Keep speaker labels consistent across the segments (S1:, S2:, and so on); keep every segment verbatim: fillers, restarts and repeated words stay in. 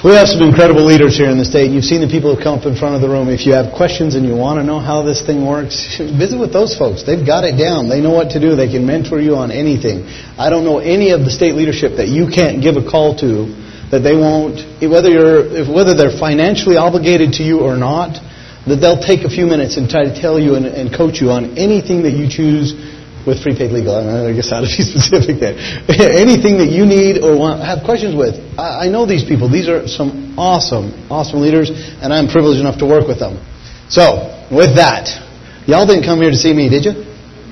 S1: We have some incredible leaders here in the state. You've seen the people who come up in front of the room. If you have questions and you want to know how this thing works, visit with those folks. They've got it down. They know what to do. They can mentor you on anything. I don't know any of the state leadership that you can't give a call to that they won't, whether you're, whether they're financially obligated to you or not, that they'll take a few minutes and try to tell you and, and coach you on anything that you choose with Prepaid Legal. I guess I ought to be specific there. Anything that you need or want, have questions with. I, I know these people. These are some awesome, awesome leaders, and I'm privileged enough to work with them. So, with that, y'all didn't come here to see me, did you?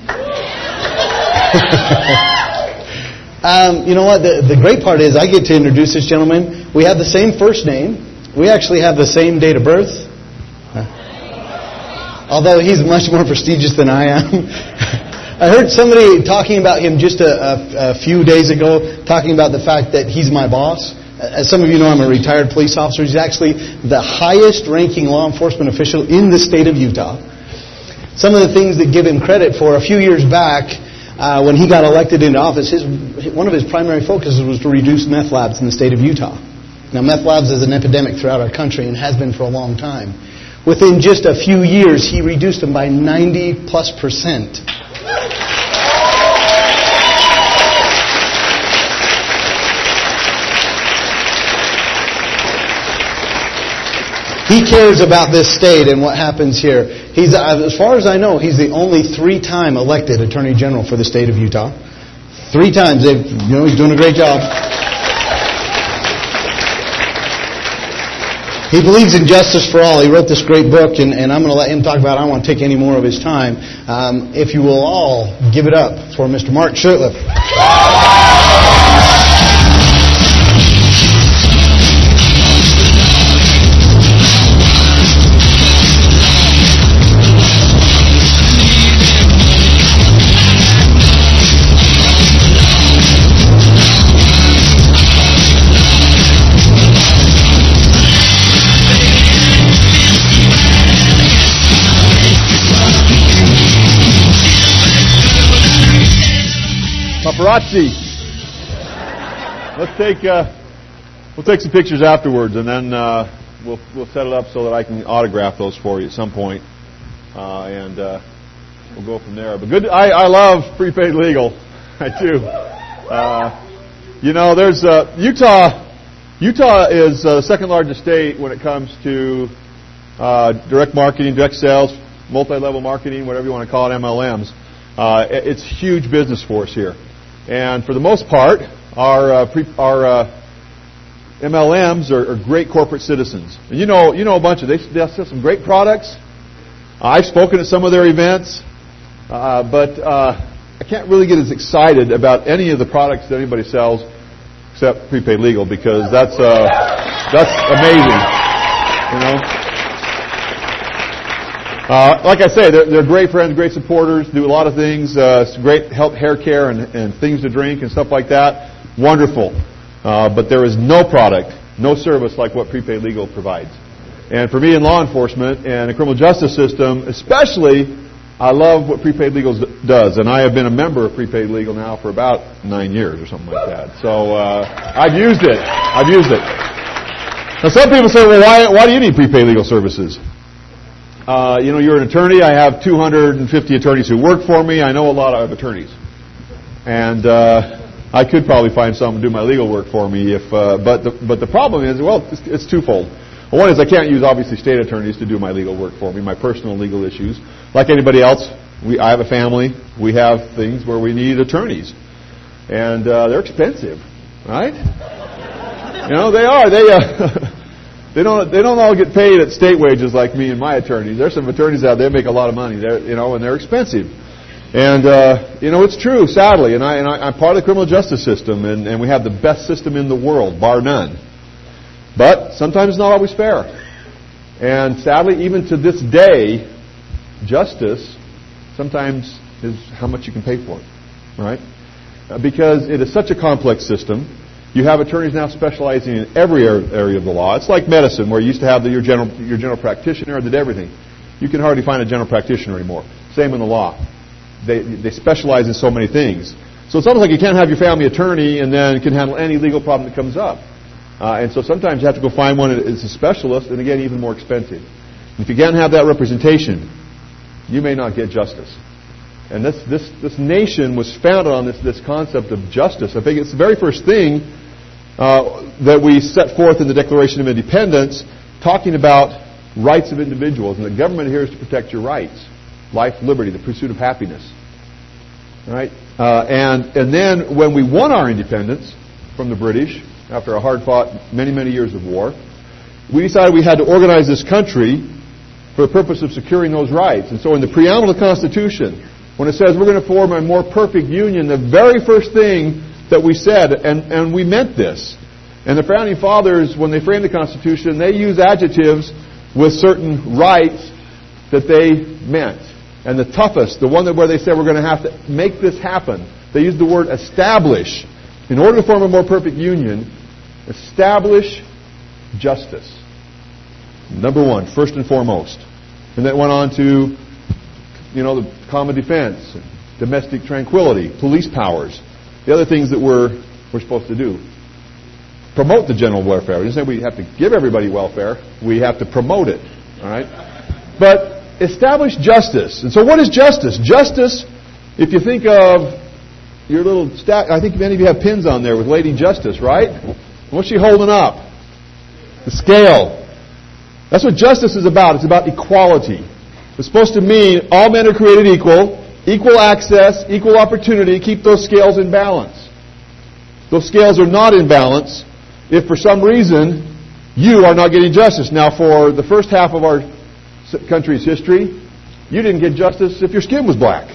S1: um, you know what? The, the great part is I get to introduce this gentleman. We have the same first name. We actually have the same date of birth. Although he's much more prestigious than I am. I heard somebody talking about him just a, a, a few days ago, talking about the fact that he's my boss. As some of you know, I'm a retired police officer. He's actually the highest-ranking law enforcement official in the state of Utah. Some of the things that give him credit for, a few years back, uh, when he got elected into office, his, one of his primary focuses was to reduce meth labs in the state of Utah. Now, meth labs is an epidemic throughout our country and has been for a long time. Within just a few years, he reduced them by ninety plus percent. He cares about this state and what happens here. He's, as far as I know, he's the only three-time elected Attorney General for the state of Utah. Three times. They've, you know, he's doing a great job. He believes in justice for all. He wrote this great book, and, and I'm going to let him talk about it. I don't want to take any more of his time. Um, if you will all give it up for Mister Mark Shurtleff.
S2: Paparazzi. Let's take uh, we'll take some pictures afterwards, and then uh, we'll we'll set it up so that I can autograph those for you at some point, uh, and uh, we'll go from there. But good, I, I love Prepaid Legal. I do. Uh, you know, there's uh, Utah. Utah is uh, the second largest state when it comes to uh, direct marketing, direct sales, multi-level marketing, whatever you want to call it, M L Ms. Uh, it's huge business for us here. And for the most part, our uh, pre, our uh, M L Ms are, are great corporate citizens. And you know, you know a bunch of they, they sell some great products. Uh, I've spoken at some of their events, uh, but uh, I can't really get as excited about any of the products that anybody sells except Prepaid Legal, because that's uh, that's amazing. You know. Uh, like I say, they're, they're great friends, great supporters, do a lot of things, uh, great help, hair care and, and things to drink and stuff like that. Wonderful. Uh, but there is no product, no service like what Prepaid Legal provides. And for me in law enforcement and the criminal justice system, especially, I love what Prepaid Legal does. And I have been a member of Prepaid Legal now for about nine years or something like that. So uh, I've used it. I've used it. Now some people say, well, why, why do you need Prepaid Legal services? Uh, you know, you're an attorney. I have two hundred fifty attorneys who work for me. I know a lot of attorneys. And uh, I could probably find someone to do my legal work for me. If, uh, but, the, but the problem is, well, it's, it's twofold. Well, one is I can't use, obviously, state attorneys to do my legal work for me, my personal legal issues. Like anybody else, we, I have a family. We have things where we need attorneys. And uh, they're expensive, right? You know, they are. They... Uh, They don't. They don't all get paid at state wages like me and my attorneys. There's some attorneys out there that make a lot of money. They're, you know, and they're expensive. And uh, you know, it's true, sadly. And I and I, I'm part of the criminal justice system, and, and we have the best system in the world, bar none. But sometimes it's not always fair. And sadly, even to this day, justice sometimes is how much you can pay for it, right? Uh, because it is such a complex system. You have attorneys now specializing in every area of the law. It's like medicine, where you used to have the, your general your general practitioner that did everything. You can hardly find a general practitioner anymore. Same in the law. They they specialize in so many things. So it's almost like you can't have your family attorney and then can handle any legal problem that comes up. Uh, and so sometimes you have to go find one that's a specialist, and again, even more expensive. If you can't have that representation, you may not get justice. And this this this nation was founded on this this concept of justice. I think it's the very first thing uh, that we set forth in the Declaration of Independence, talking about rights of individuals, and the government here is to protect your rights, life, liberty, the pursuit of happiness. All right, uh, and and then when we won our independence from the British after a hard-fought many many years of war, we decided we had to organize this country for the purpose of securing those rights. And so in the preamble of the Constitution, when it says we're going to form a more perfect union, the very first thing that we said, and, and we meant this, and the Founding Fathers, when they framed the Constitution, they use adjectives with certain rights that they meant. And the toughest, the one that where they said we're going to have to make this happen, they used the word establish. In order to form a more perfect union, establish justice. Number one, first and foremost. And that went on to, you know, the common defense, domestic tranquility, police powers, the other things that we're, we're supposed to do. Promote the general welfare. We didn't say we have to give everybody welfare. We have to promote it. All right? But establish justice. And so what is justice? Justice, if you think of your little stack, I think many of you have pins on there with Lady Justice, right? What's she holding up? The scale. That's what justice is about. It's about equality. It's supposed to mean all men are created equal, equal access, equal opportunity. Keep those scales in balance. Those scales are not in balance if for some reason you are not getting justice. Now, for the first half of our country's history, you didn't get justice if your skin was black,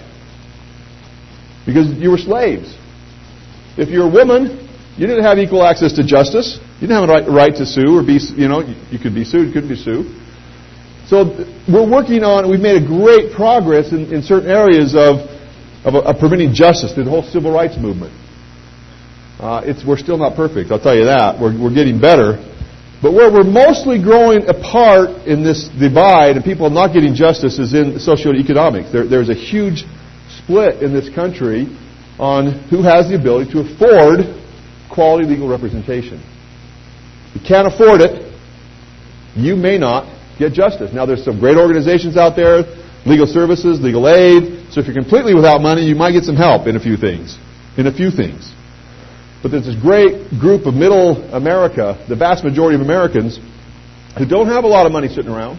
S2: because you were slaves. If you're a woman, you didn't have equal access to justice. You didn't have a right, right to sue or be, you know, you could be sued, you couldn't be sued. So we're working on, we've made a great progress in, in certain areas of, of, of preventing justice through the whole civil rights movement. Uh, it's, we're still not perfect, I'll tell you that. We're, we're getting better. But where we're mostly growing apart in this divide and people not getting justice is in socioeconomics. There, there's a huge split in this country on who has the ability to afford quality legal representation. If you can't afford it, you may not get justice. Now, there's some great organizations out there, legal services, legal aid. So if you're completely without money, you might get some help in a few things. In a few things. But there's this great group of middle America, the vast majority of Americans, who don't have a lot of money sitting around.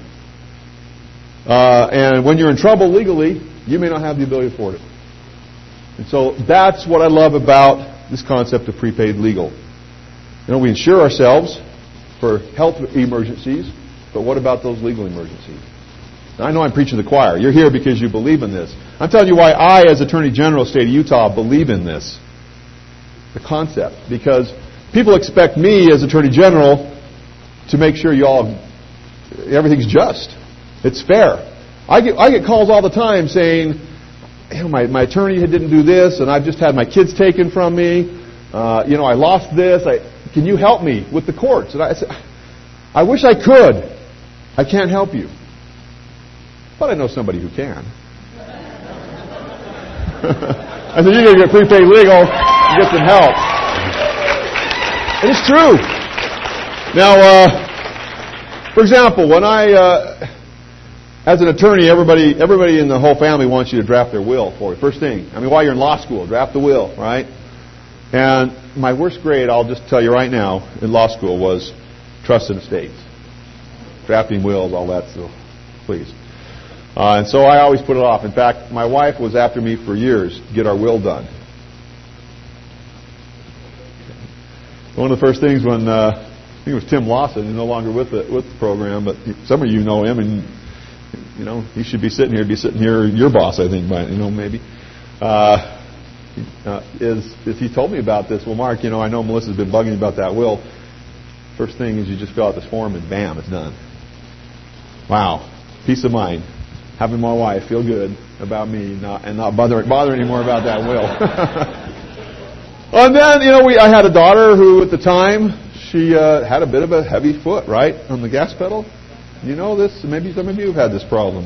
S2: Uh, and when you're in trouble legally, you may not have the ability to afford it. And so that's what I love about this concept of prepaid legal. You know, we insure ourselves for health emergencies, but what about those legal emergencies? Now, I know I'm preaching to the choir. You're here because you believe in this. I'm telling you why I, as Attorney General of the state of Utah, believe in this. The concept. Because people expect me, as Attorney General, to make sure you all, everything's just. It's fair. I get I get calls all the time saying, you know, my, my attorney didn't do this, and I've just had my kids taken from me. Uh, you know, I lost this. I, can you help me with the courts? And I said, I wish I could. I can't help you. But I know somebody who can. I said, you're going to get prepaid legal and get some help. And it's true. Now, uh, for example, when I, uh, as an attorney, everybody everybody in the whole family wants you to draft their will for you. First thing. I mean, while you're in law school, draft the will, right? And my worst grade, I'll just tell you right now, in law school was trust and estates. Drafting wills, all that, so please. Uh, and so I always put it off. In fact, my wife was after me for years to get our will done. One of the first things when, uh, I think it was Tim Lawson, he's no longer with the, with the program, but some of you know him, and you know, he should be sitting here, be sitting here, your boss, I think, but, you know, maybe. Uh, uh, is, is he told me about this. Well, Mark, you know, I know Melissa's been bugging you about that will. First thing is you just fill out this form and bam, it's done. Wow. Peace of mind. Having my wife feel good about me not, and not bother, bother anymore about that will. And then, you know, we, I had a daughter who at the time, she uh, had a bit of a heavy foot, right, on the gas pedal. You know this? Maybe some of you have had this problem.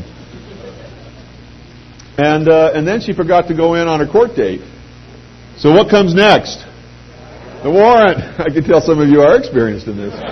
S2: And uh, and then she forgot to go in on her court date. So what comes next? The warrant. I can tell some of you are experienced in this.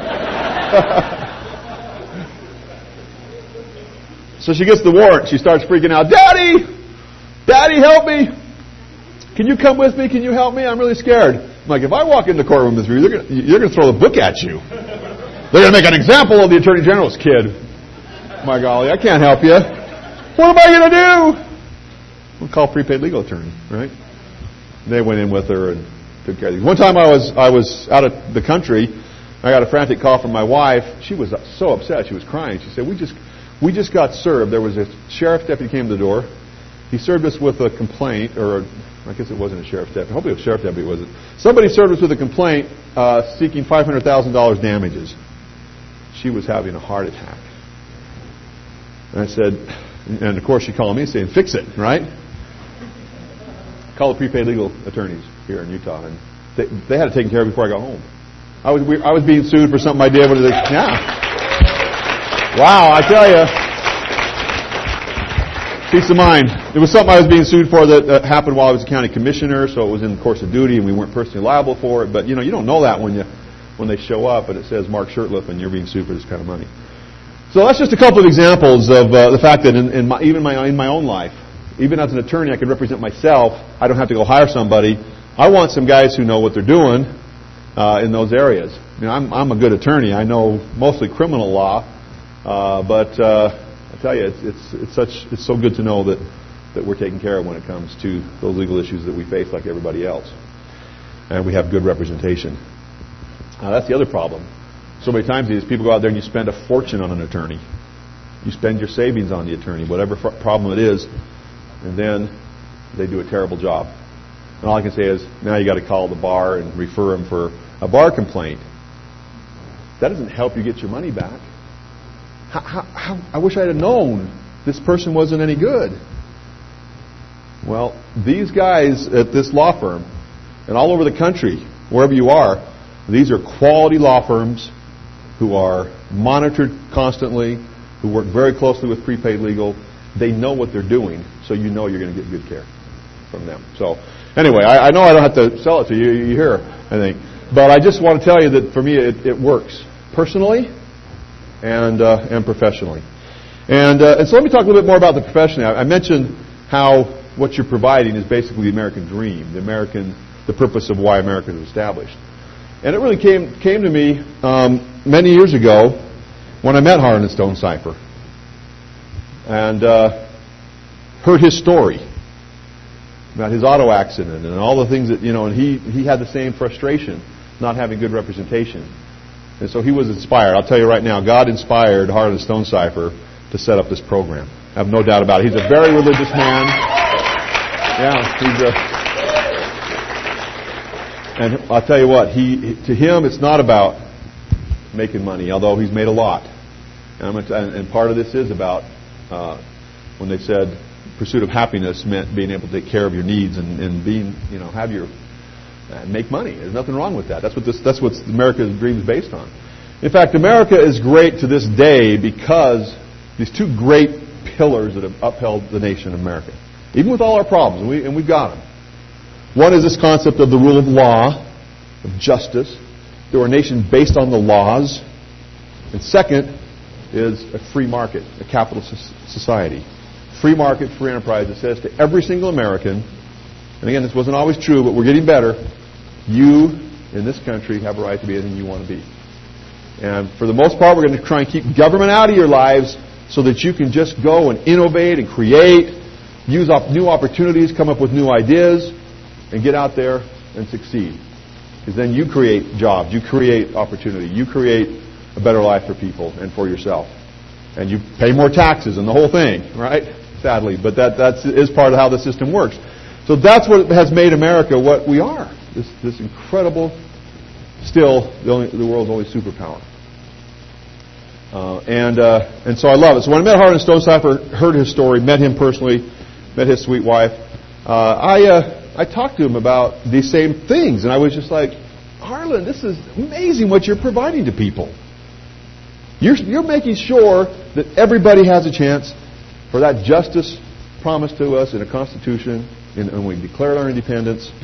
S2: So she gets the warrant. She starts freaking out. Daddy! Daddy, help me! Can you come with me? Can you help me? I'm really scared. I'm like, if I walk in the courtroom with you, they're going to throw the book at you. They're going to make an example of the Attorney General's kid. My golly, I can't help you. What am I going to do? We'll call prepaid legal attorney, right? They went in with her and took care of things. One time I was I was out of the country. I got a frantic call from my wife. She was so upset. She was crying. She said, we just we just got served. There was a sheriff's deputy came to the door. He served us with a complaint, or I guess it wasn't a sheriff's deputy. Hopefully it was a sheriff's deputy, was it? Somebody served us with a complaint uh, seeking five hundred thousand dollars damages. She was having a heart attack. And I said, and of course she called me saying, fix it, right? Call the prepaid legal attorneys here in Utah, and they, they had it taken care of before I got home. I was we, I was being sued for something I did. What did they? Yeah. Wow, I tell you, peace of mind. It was something I was being sued for that uh, happened while I was a county commissioner, so it was in the course of duty, and we weren't personally liable for it. But you know, you don't know that when you when they show up and it says Mark Shurtleff and you're being sued for this kind of money. So that's just a couple of examples of uh, the fact that in, in my, even my in my own life, even as an attorney, I can represent myself. I don't have to go hire somebody. I want some guys who know what they're doing uh, in those areas. You know, I'm, I'm a good attorney. I know mostly criminal law, uh, but uh, I tell you, it's, it's it's such it's so good to know that that we're taken care of when it comes to those legal issues that we face, like everybody else, and we have good representation. Uh, that's the other problem. So many times these people go out there and you spend a fortune on an attorney. You spend your savings on the attorney, whatever f- problem it is. And then they do a terrible job. And all I can say is, now you got to call the bar and refer them for a bar complaint. That doesn't help you get your money back. How, how, how, I wish I had known this person wasn't any good. Well, these guys at this law firm, and all over the country, wherever you are, these are quality law firms who are monitored constantly, who work very closely with prepaid legal. They know what they're doing, so you know you're going to get good care from them. So, anyway, I, I know I don't have to sell it to you. You hear, I think. But I just want to tell you that for me it, it works personally and uh, and professionally. And, uh, and so let me talk a little bit more about the profession. I, I mentioned how what you're providing is basically the American dream, the American, the purpose of why America was established. And it really came came to me um, many years ago when I met Harlan Stonecipher and uh, heard his story about his auto accident and all the things that, you know, and he, he had the same frustration, not having good representation. And so he was inspired. I'll tell you right now, God inspired Harlan Stonecipher to set up this program. I have no doubt about it. He's a very religious man. Yeah, he's a... And I'll tell you what, he to him it's not about making money, although he's made a lot. And, I'm t- and part of this is about uh, when they said pursuit of happiness meant being able to take care of your needs and, and being, you know, have your uh, make money. There's nothing wrong with that. That's what this that's what America's dream is based on. In fact, America is great to this day because these two great pillars that have upheld the nation of America, even with all our problems, and we and we've got them. One is this concept of the rule of law, of justice. They're a nation based on the laws. And second is a free market, a capitalist society. Free market, free enterprise that says to every single American, and again, this wasn't always true, but we're getting better, you in this country have a right to be anything you want to be. And for the most part, we're going to try and keep government out of your lives so that you can just go and innovate and create, use up new opportunities, come up with new ideas, and get out there and succeed. Because then you create jobs, you create opportunity, you create a better life for people and for yourself. And you pay more taxes and the whole thing, right? Sadly, but that that's, is part of how the system works. So that's what has made America what we are. This this incredible, still the, only, the world's only superpower. Uh, and uh, and so I love it. So when I met Harlan Stonecipher, heard his story, met him personally, met his sweet wife, uh, I... Uh, I talked to him about these same things, and I was just like, Harlan, this is amazing what you're providing to people. You're, you're making sure that everybody has a chance for that justice promised to us in a Constitution, and when we declared our independence,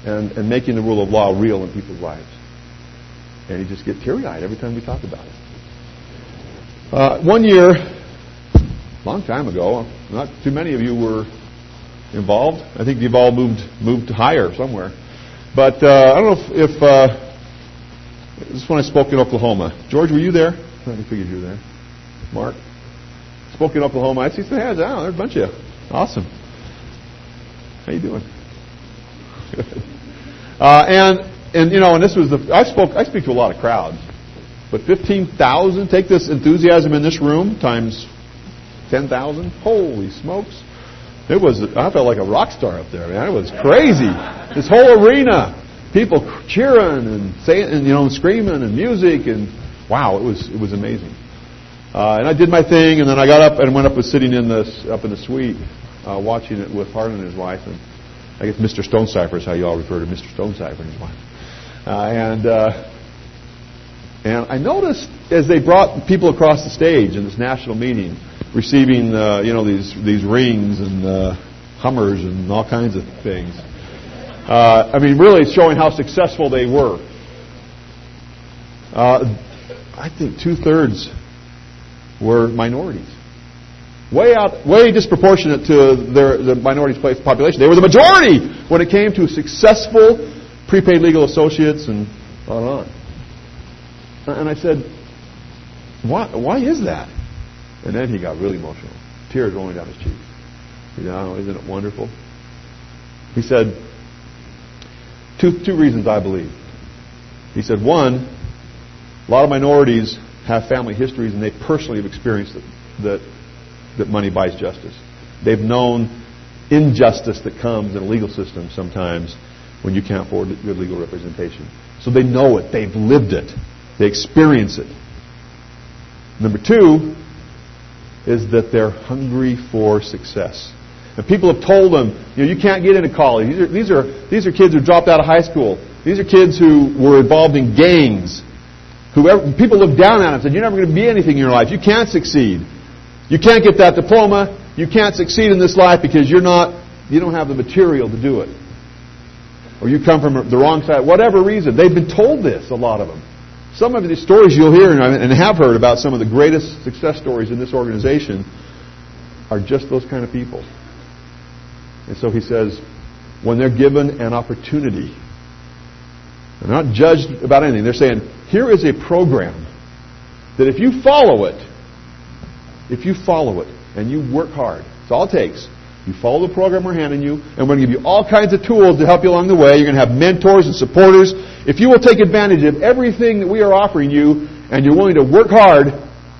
S2: and, and making the rule of law real in people's lives. And you just get teary-eyed every time we talk about it. Uh, one year, a long time ago, not too many of you were involved. I think you've all moved moved higher somewhere. But uh, I don't know if, if uh, this is when I spoke in Oklahoma. George, were you there? I figured you were there. Mark? Spoke in Oklahoma. I see some hands. Oh, there's a bunch of you. Awesome. How you doing? Good. Uh, and and you know, and this was the I spoke. I speak to a lot of crowds, but fifteen thousand. Take this enthusiasm in this room times ten thousand. Holy smokes! It was. I felt like a rock star up there, man. It was crazy. This whole arena, people cheering and saying, and you know, screaming and music, and wow, it was it was amazing. Uh, and I did my thing, and then I got up and went up and sitting in the up in the suite, uh, watching it with Harlan and his wife, and I guess Mister Stonecipher is how you all refer to Mister Stonecipher and his wife. Uh, and uh, and I noticed as they brought people across the stage in this national meeting, receiving uh, you know these these rings and uh, Hummers and all kinds of things. Uh, I mean, really showing how successful they were. Uh, I think two thirds were minorities, way out, way disproportionate to their the minorities' population. They were the majority when it came to successful prepaid legal associates and on and on. And I said, "Why? Why is that?" And then he got really emotional, tears rolling down his cheeks. You know, isn't it wonderful? He said, two two reasons I believe. He said, one, a lot of minorities have family histories and they personally have experienced it, that that money buys justice. They've known injustice that comes in a legal system sometimes when you can't afford good legal representation. So they know it. They've lived it. They experience it. Number two is that they're hungry for success. And people have told them, you know, you can't get into college. These are, these are, these are kids who dropped out of high school. These are kids who were involved in gangs. Whoever, people looked down at them and said, you're never going to be anything in your life. You can't succeed. You can't get that diploma. You can't succeed in this life because you're not, you don't have the material to do it. Or you come from the wrong side. Whatever reason. They've been told this, a lot of them. Some of these stories you'll hear and have heard about some of the greatest success stories in this organization are just those kind of people. And so he says, when they're given an opportunity, they're not judged about anything. They're saying, here is a program that if you follow it, if you follow it and you work hard, it's all it takes. You follow the program we're handing you, and we're going to give you all kinds of tools to help you along the way. You're going to have mentors and supporters. If you will take advantage of everything that we are offering you, and you're willing to work hard,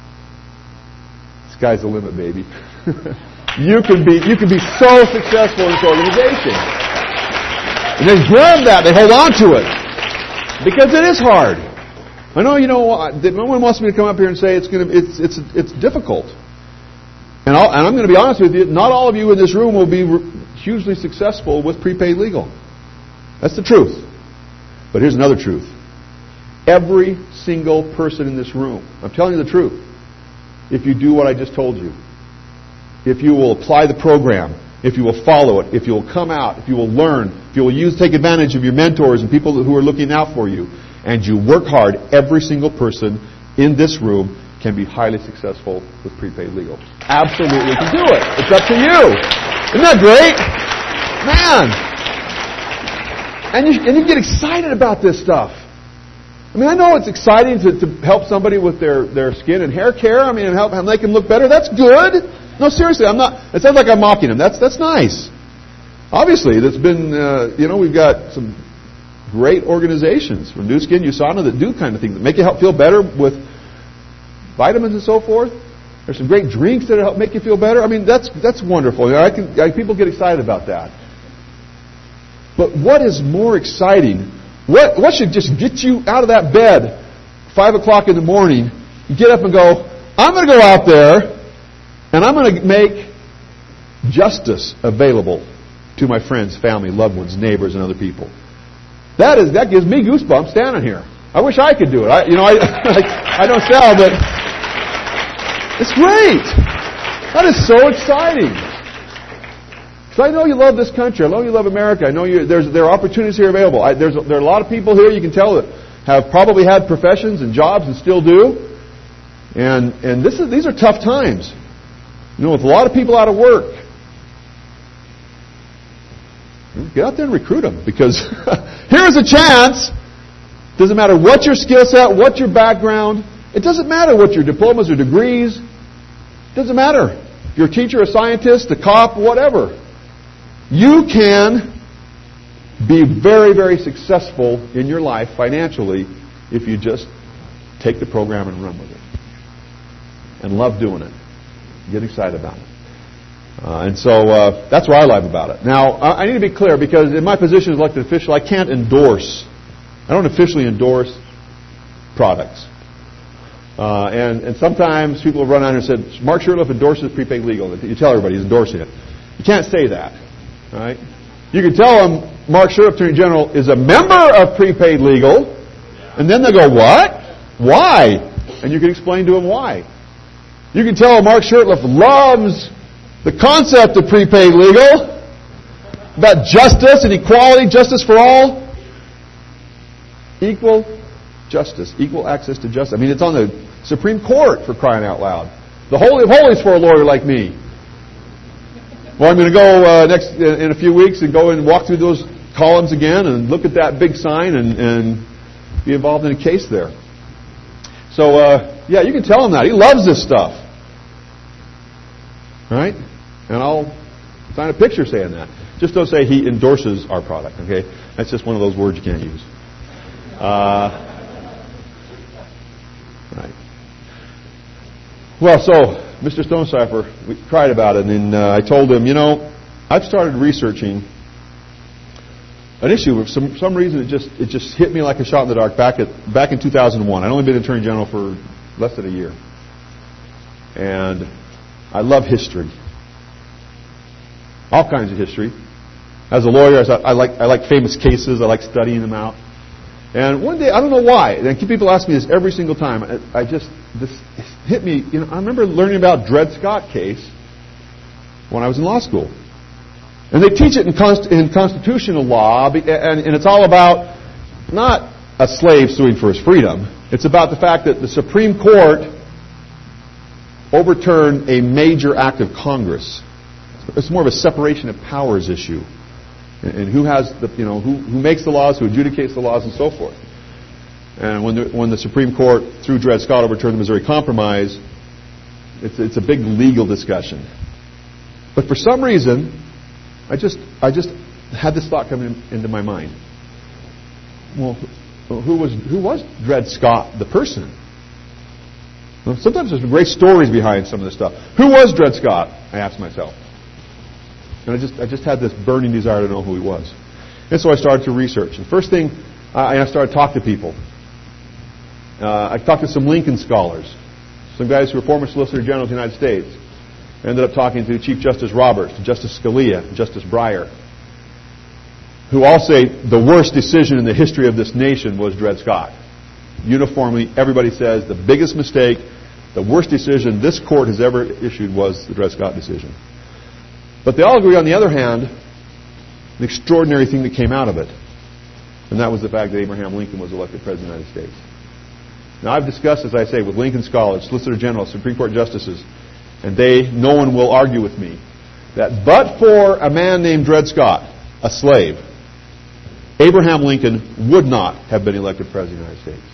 S2: sky's the limit, baby. you can be you can be so successful in this organization. And they grab that, they hold on to it, because it is hard. I know, you know, no one wants me to come up here and say it's going to it's it's it's difficult. And, I'll, and I'm going to be honest with you, not all of you in this room will be re- hugely successful with prepaid legal. That's the truth. But here's another truth. Every single person in this room, I'm telling you the truth, if you do what I just told you, if you will apply the program, if you will follow it, if you will come out, if you will learn, if you will use, take advantage of your mentors and people who are looking out for you, and you work hard, every single person in this room can be highly successful with prepaid legal. Absolutely can do it. It's up to you. Isn't that great? Man. And you, and you get excited about this stuff. I mean, I know it's exciting to, to help somebody with their, their skin and hair care. I mean, and help, help make them look better. That's good. No, seriously, I'm not. It sounds like I'm mocking them. That's that's nice. Obviously, that's been, uh, you know, we've got some great organizations from New Skin, U S A N A that do kind of things that make you help feel better with vitamins and so forth. There's some great drinks that help make you feel better. I mean, that's that's wonderful. You know, I can, I, people get excited about that. But what is more exciting? What what should just get you out of that bed, five o'clock in the morning? You get up and go, I'm going to go out there, and I'm going to make justice available to my friends, family, loved ones, neighbors, and other people. That is that gives me goosebumps standing here. I wish I could do it. I, you know, I I, I don't sell, but it's great. That is so exciting. Because I know you love this country. I know you love America. I know you, there's, there are opportunities here available. I, there's, there are a lot of people here, you can tell, that have probably had professions and jobs and still do. And, and this is, these are tough times. You know, with a lot of people out of work. Get out there and recruit them. Because here's a chance. Doesn't matter what your skill set, what your background. It doesn't matter what your diplomas or degrees. It doesn't matter. If you're a teacher, a scientist, a cop, whatever. You can be very, very successful in your life financially if you just take the program and run with it. And love doing it. Get excited about it. Uh, and so uh, that's what I love about it. Now, I need to be clear because in my position as elected official, I can't endorse. I don't officially endorse products. Uh, and, and sometimes people have run out and said, Mark Shurtleff endorses prepaid legal. You tell everybody he's endorsing it. You can't say that. All right? You can tell them Mark Shurtleff, Attorney General, is a member of prepaid legal, and then they go, what? Why? And you can explain to them why. You can tell them Mark Shurtleff loves the concept of prepaid legal, about justice and equality, justice for all. Equal justice, equal access to justice. I mean, it's on the Supreme Court, for crying out loud. The Holy of Holies for a lawyer like me. Well, I'm going to go uh, next in a few weeks and go and walk through those columns again and look at that big sign and, and be involved in a case there. So, uh, yeah, you can tell him that. He loves this stuff. All right? And I'll sign a picture saying that. Just don't say he endorses our product, okay? That's just one of those words you can't use. Uh, right. Well, so Mister Stonecipher, we cried about it, and uh, I told him, you know, I've started researching an issue. For some some reason, it just it just hit me like a shot in the dark back at back in two thousand one. I'd only been Attorney General for less than a year, and I love history, all kinds of history. As a lawyer, I, I like I like famous cases. I like studying them out. And one day, I don't know why, and people ask me this every single time. I, I just this hit me. You know, I remember learning about Dred Scott case when I was in law school, and they teach it in, const, in constitutional law, and, and it's all about not a slave suing for his freedom. It's about the fact that the Supreme Court overturned a major act of Congress. It's more of a separation of powers issue. And who has the, you know, who, who makes the laws, who adjudicates the laws, and so forth. And when the, when the Supreme Court, through Dred Scott, overturned the Missouri Compromise, it's, it's a big legal discussion. But for some reason, I just, I just had this thought come in, into my mind. Well, who was, who was Dred Scott, the person? Well, sometimes there's great stories behind some of this stuff. Who was Dred Scott? I asked myself. And I just I just had this burning desire to know who he was. And so I started to research. And first thing, uh, I started to talk to people. Uh, I talked to some Lincoln scholars, some guys who were former Solicitor General of the United States. I ended up talking to Chief Justice Roberts, to Justice Scalia, and Justice Breyer, who all say the worst decision in the history of this nation was Dred Scott. Uniformly, everybody says the biggest mistake, the worst decision this court has ever issued was the Dred Scott decision. But they all agree, on the other hand, an extraordinary thing that came out of it. And that was the fact that Abraham Lincoln was elected President of the United States. Now, I've discussed, as I say, with Lincoln scholars, Solicitor General, Supreme Court justices, and they, no one will argue with me, that but for a man named Dred Scott, a slave, Abraham Lincoln would not have been elected President of the United States.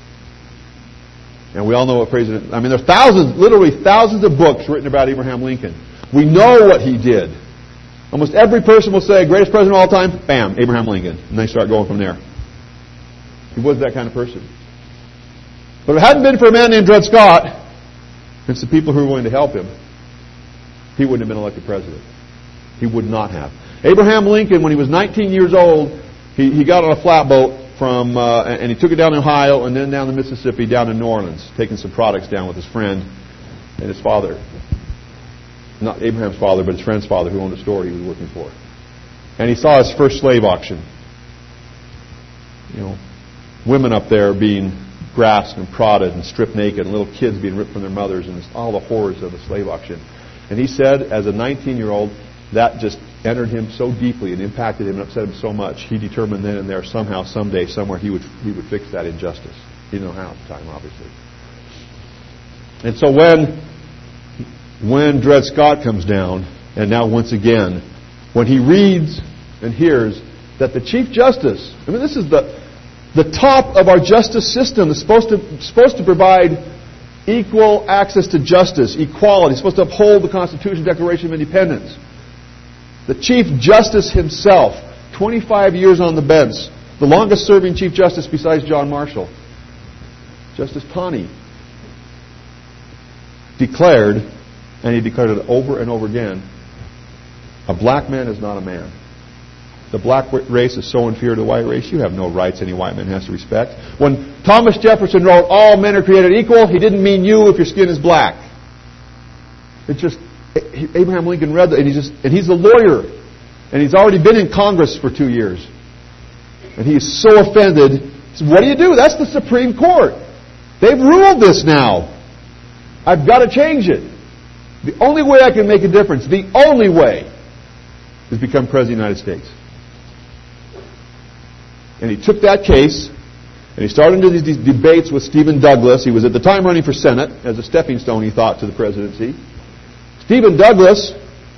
S2: And we all know what President... I mean, there are thousands, literally thousands of books written about Abraham Lincoln. We know what he did. Almost every person will say, greatest president of all time, bam, Abraham Lincoln. And they start going from there. He was that kind of person. But if it hadn't been for a man named Dred Scott, and some people who were willing to help him, he wouldn't have been elected president. He would not have. Abraham Lincoln, when he was nineteen years old, he, he got on a flatboat from, uh, and he took it down to Ohio and then down the Mississippi, down to New Orleans, taking some products down with his friend and his father. Not Abraham's father, but his friend's father, who owned a store he was working for. And he saw his first slave auction. You know, women up there being grasped and prodded and stripped naked, and little kids being ripped from their mothers, and all the horrors of the slave auction. And he said, as a nineteen-year-old, that just entered him so deeply and impacted him and upset him so much, he determined then and there somehow, someday, somewhere he would he would fix that injustice. He didn't know how at the time, obviously. And so when when Dred Scott comes down, and now once again, when he reads and hears that the Chief Justice, I mean, this is the the top of our justice system, is supposed to supposed to provide equal access to justice, equality, supposed to uphold the Constitution, Declaration of Independence. The Chief Justice himself, twenty-five years on the bench, the longest serving Chief Justice besides John Marshall, Justice Taney, declared, and he declared it over and over again, a black man is not a man. The black race is so inferior to the white race, you have no rights any white man has to respect. When Thomas Jefferson wrote, all men are created equal, he didn't mean you if your skin is black. It just, Abraham Lincoln read that, and, he just, and he's a lawyer, and he's already been in Congress for two years. And he is so offended. He said, what do you do? That's the Supreme Court. They've ruled this now. I've got to change it. The only way I can make a difference, the only way, is become President of the United States. And he took that case, and he started into these debates with Stephen Douglas. He was at the time running for Senate as a stepping stone, he thought, to the presidency. Stephen Douglas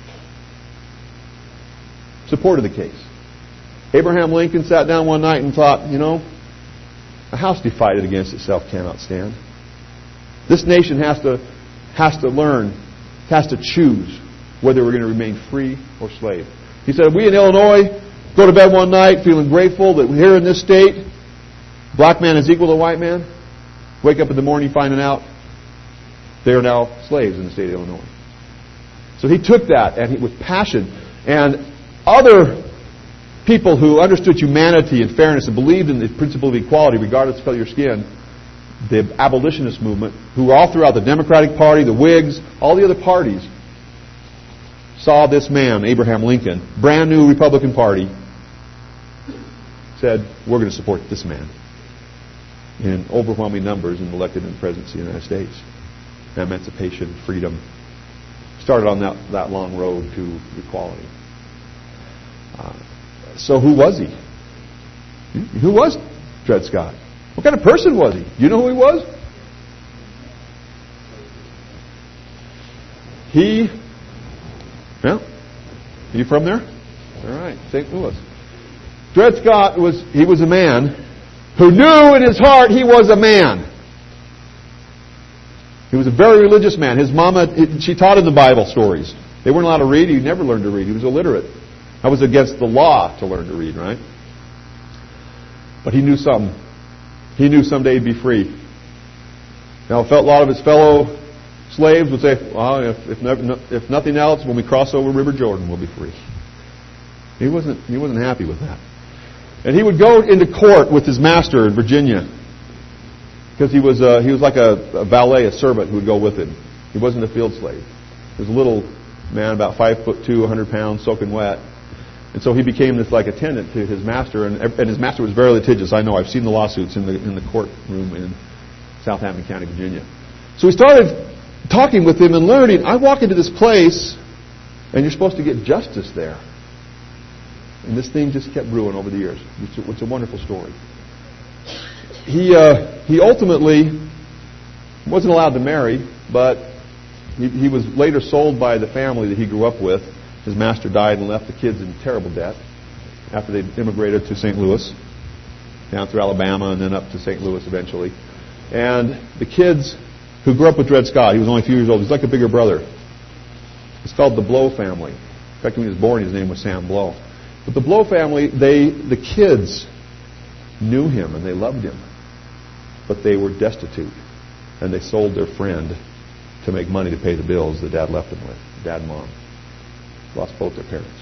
S2: supported the case. Abraham Lincoln sat down one night and thought, you know, a house divided against itself cannot stand. This nation has to has to learn, has to choose whether we're going to remain free or slave. He said, we in Illinois go to bed one night feeling grateful that here in this state, black man is equal to white man. Wake up in the morning finding out they are now slaves in the state of Illinois. So he took that and he, with passion. And other people who understood humanity and fairness and believed in the principle of equality regardless of color of your skin, the abolitionist movement, who were all throughout the Democratic Party, the Whigs, all the other parties, saw this man, Abraham Lincoln, brand new Republican Party, said, we're going to support this man in overwhelming numbers and elected in the presidency of the United States. Emancipation, freedom, started on that, that long road to equality. Uh, so who was he? Who was Dred Scott? What kind of person was he? Do you know who he was? He, yeah, are you from there? All right, Saint Louis. Dred Scott was, he was a man who knew in his heart he was a man. He was a very religious man. His mama, she taught him the Bible stories. They weren't allowed to read. He never learned to read. He was illiterate. That was against the law to learn to read, right? But he knew something. He knew someday he'd be free. Now, felt a lot of his fellow slaves would say, well, if, if, never, if nothing else, when we cross over River Jordan, we'll be free. He wasn't, he wasn't happy with that. And he would go into court with his master in Virginia because he was a, he was like a, a valet, a servant who would go with him. He wasn't a field slave. He was a little man, about five foot two, one hundred pounds, soaking wet. And so he became this like attendant to his master, and, and his master was very litigious. I know. I've seen the lawsuits in the in the courtroom in Southampton County, Virginia. So he started talking with him and learning. I walk into this place, and you're supposed to get justice there. And this thing just kept brewing over the years. It's a, it's a wonderful story. He uh, he ultimately wasn't allowed to marry, but he, he was later sold by the family that he grew up with. His master died and left the kids in terrible debt after they immigrated to Saint Louis, down through Alabama and then up to Saint Louis eventually. And the kids who grew up with Dred Scott, he was only a few years old, he was like a bigger brother. It's called the Blow family. In fact, when he was born, his name was Sam Blow. But the Blow family, they the kids knew him and they loved him. But they were destitute. And they sold their friend to make money to pay the bills that Dad left them with. Dad and Mom. Lost both their parents.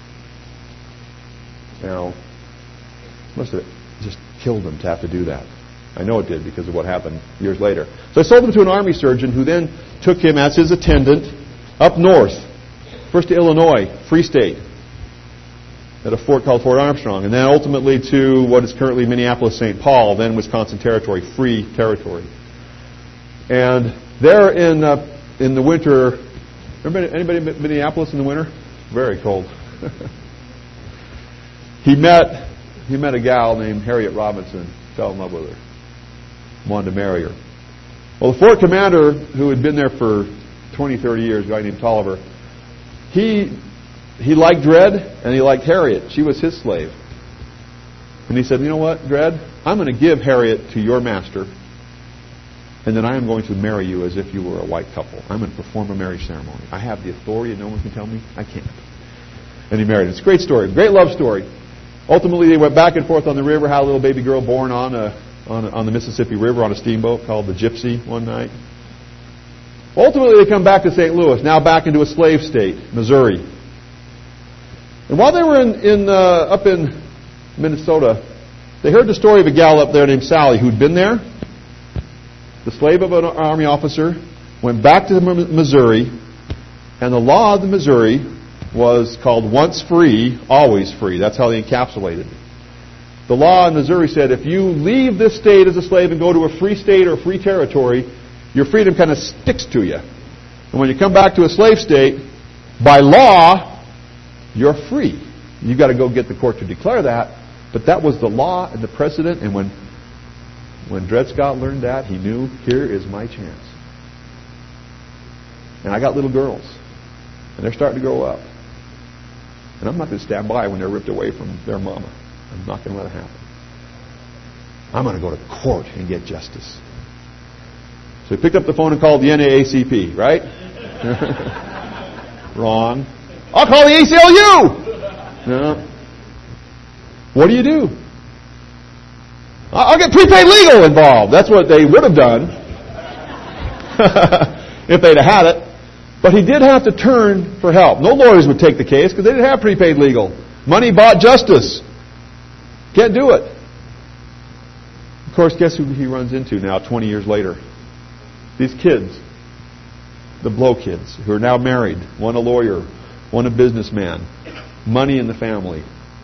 S2: Now, must have just killed them to have to do that. I know it did because of what happened years later. So I sold him to an army surgeon who then took him as his attendant up north. First to Illinois, Free State, at a fort called Fort Armstrong. And then ultimately to what is currently Minneapolis, Saint Paul, then Wisconsin Territory, Free Territory. And there in uh, in the winter, remember anybody in Minneapolis in the winter? Very cold. he met he met a gal named Harriet Robinson, fell in love with her, wanted to marry her. Well, the fort commander, who had been there for twenty, thirty years, a guy named Tolliver, he he liked Dred and he liked Harriet. She was his slave. And he said, you know what, Dred? I'm going to give Harriet to your master, and then I am going to marry you as if you were a white couple. I'm going to perform a marriage ceremony. I have the authority and no one can tell me I can't. And he married her. It's a great story, great love story. Ultimately, they went back and forth on the river, had a little baby girl born on a, on, a, on the Mississippi River on a steamboat called the Gypsy one night. Ultimately, they come back to Saint Louis, now back into a slave state, Missouri. And while they were in, in uh, up in Minnesota, they heard the story of a gal up there named Sally who'd been there, the slave of an army officer, went back to Missouri, and the law of the Missouri was called once free, always free. That's how they encapsulated it. The law in Missouri said if you leave this state as a slave and go to a free state or free territory, your freedom kind of sticks to you. And when you come back to a slave state, by law, you're free. You've got to go get the court to declare that. But that was the law and the precedent. And when when Dred Scott learned that, he knew, here is my chance. And I got little girls. And they're starting to grow up. And I'm not going to stand by when they're ripped away from their mama. I'm not going to let it happen. I'm going to go to court and get justice. So he picked up the phone and called the N double A C P, right? Wrong. I'll call the A C L U! No. What do you do? I'll get prepaid legal involved. That's what they would have done if they'd have had it. But he did have to turn for help. No lawyers would take the case because they didn't have prepaid legal. Money bought justice. Can't do it. Of course, guess who he runs into now twenty years later? These kids, the Blow kids, who are now married. One a lawyer, one a businessman. Money in the family.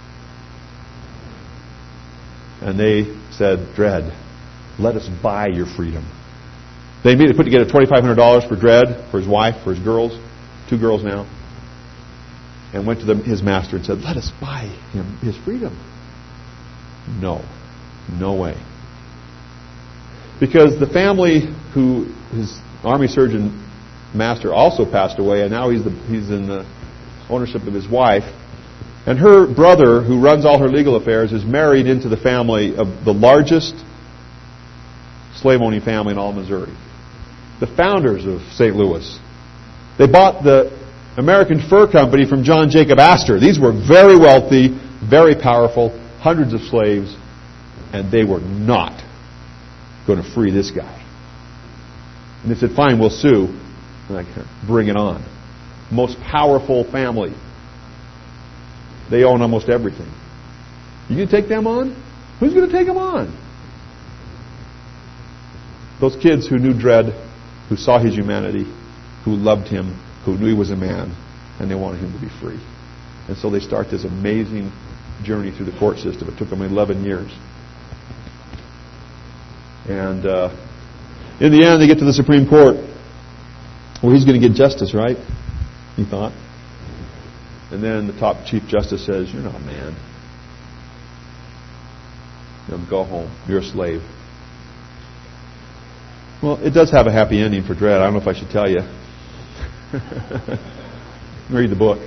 S2: And they said, Dred, let us buy your freedom. They immediately put together twenty-five hundred dollars for Dred, for his wife, for his girls, two girls now, and went to the, his master and said, let us buy him his freedom. No. No way. Because the family who his army surgeon master also passed away, and now he's the, he's in the ownership of his wife. And her brother, who runs all her legal affairs, is married into the family of the largest slave-owning family in all Missouri. The founders of Saint Louis. They bought the American Fur Company from John Jacob Astor. These were very wealthy, very powerful, hundreds of slaves, and they were not going to free this guy. And they said, fine, we'll sue. And I can bring it on. Most powerful family. They own almost everything. You going to take them on? Who's going to take them on? Those kids who knew Dred, who saw his humanity, who loved him, who knew he was a man, and they wanted him to be free. And so they start this amazing journey through the court system. It took them eleven years. And uh, in the end, they get to the Supreme Court. Well, he's going to get justice, right? He thought. And then the top Chief Justice says, you're not a man. You know, go home. You're a slave. Well, it does have a happy ending for Dred. I don't know if I should tell you. Read the book.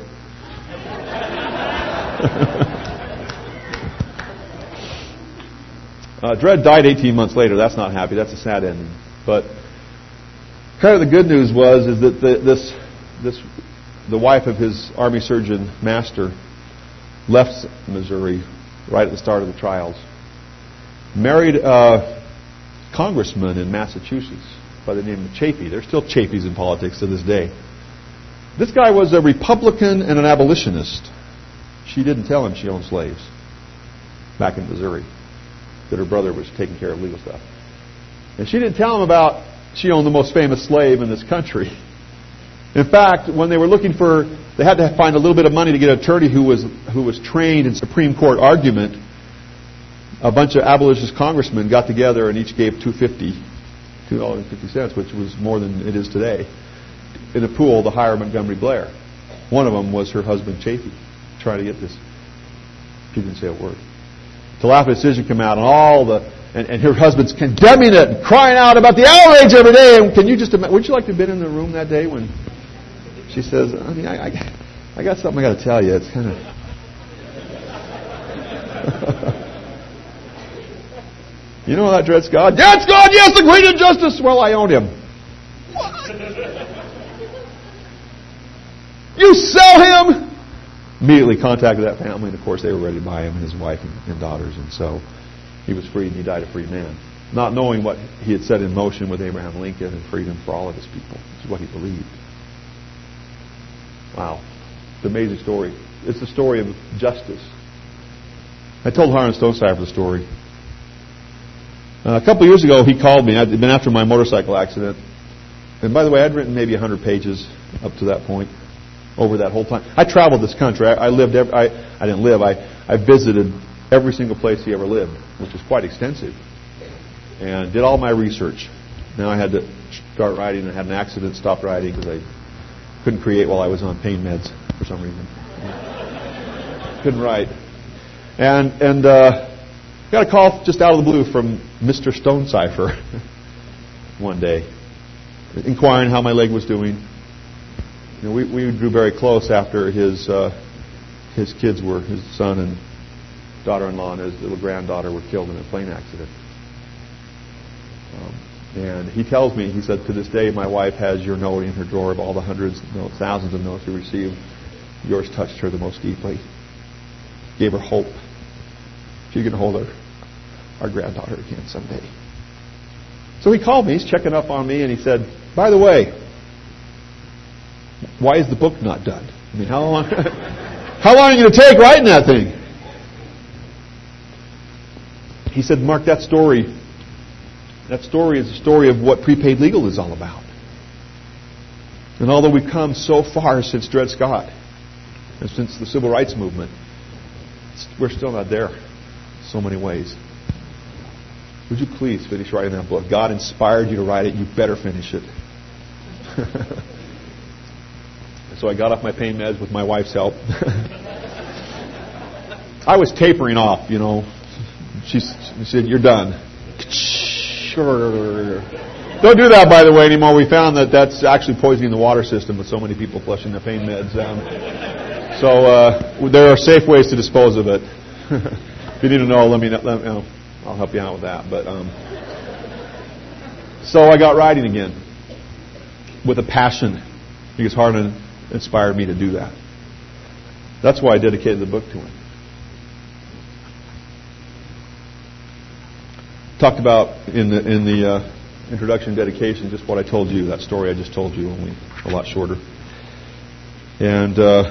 S2: uh, Dred died eighteen months later. That's not happy. That's a sad ending. But kind of the good news was is that the, this this the wife of his army surgeon master left Missouri right at the start of the trials. Married a congressman in Massachusetts by the name of Chafee. There's still Chaffees in politics to this day. This guy was a Republican and an abolitionist. She didn't tell him she owned slaves back in Missouri, that her brother was taking care of legal stuff. And she didn't tell him about she owned the most famous slave in this country. In fact, when they were looking for, they had to find a little bit of money to get an attorney who was who was trained in Supreme Court argument. A bunch of abolitionist congressmen got together and each gave two fifty, two dollars and fifty cents, which was more than it is today, in a pool to hire Montgomery Blair. One of them was her husband, Chafee, trying to get this. She didn't say a word. Till after the decision came out, and all the and, and her husband's condemning it, and crying out about the outrage every day. And can you just imagine? Would you like to have been in the room that day when she says, "I mean, I, I, I got something I got to tell you." It's kind of. You know that dreads God? That's God, yes, the great injustice. Well, I own him. You sell him? Immediately contacted that family, and of course they were ready to buy him and his wife and, and daughters, and so he was freed, and he died a free man. Not knowing what he had set in motion with Abraham Lincoln and freedom for all of his people. This is what he believed. Wow. It's an amazing story. It's the story of justice. I told Harlan Stonecipher the story. Uh, a couple of years ago, he called me. I'd been after my motorcycle accident. And by the way, I'd written maybe one hundred pages up to that point, over that whole time. I traveled this country. I, I lived. Every, I, I didn't live. I, I visited every single place he ever lived, which was quite extensive, and did all my research. Now I had to start writing. I had an accident, stopped writing because I couldn't create while I was on pain meds for some reason. Couldn't write. And and uh, got a call just out of the blue from Mister Stonecipher one day, inquiring how my leg was doing. You know, we we drew very close after his uh, his kids were his son and daughter-in-law and his little granddaughter were killed in a plane accident. Um, and he tells me, he said, to this day, my wife has your note in her drawer of all the hundreds, no, thousands of notes you received. Yours touched her the most deeply. Gave her hope. She can hold her, our granddaughter again someday. So he called me. He's checking up on me, and he said, by the way, why is the book not done? I mean, how long, how long are you going to take writing that thing? He said, Mark, that story, that story is the story of what prepaid legal is all about. And although we've come so far since Dred Scott and since the Civil Rights Movement, we're still not there in so many ways. Would you please finish writing that book? God inspired you to write it. You better finish it. So I got off my pain meds with my wife's help. I was tapering off, you know. She said, you're done. Don't do that, by the way, anymore. We found that that's actually poisoning the water system with so many people flushing their pain meds down. So uh, there are safe ways to dispose of it. If you need to know, let me know. Let me know. I'll help you out with that. But um, so I got writing again with a passion because Harlan inspired me to do that. That's why I dedicated the book to him. Talked about in the in the uh, introduction dedication just what I told you, that story I just told you, only a lot shorter. And uh,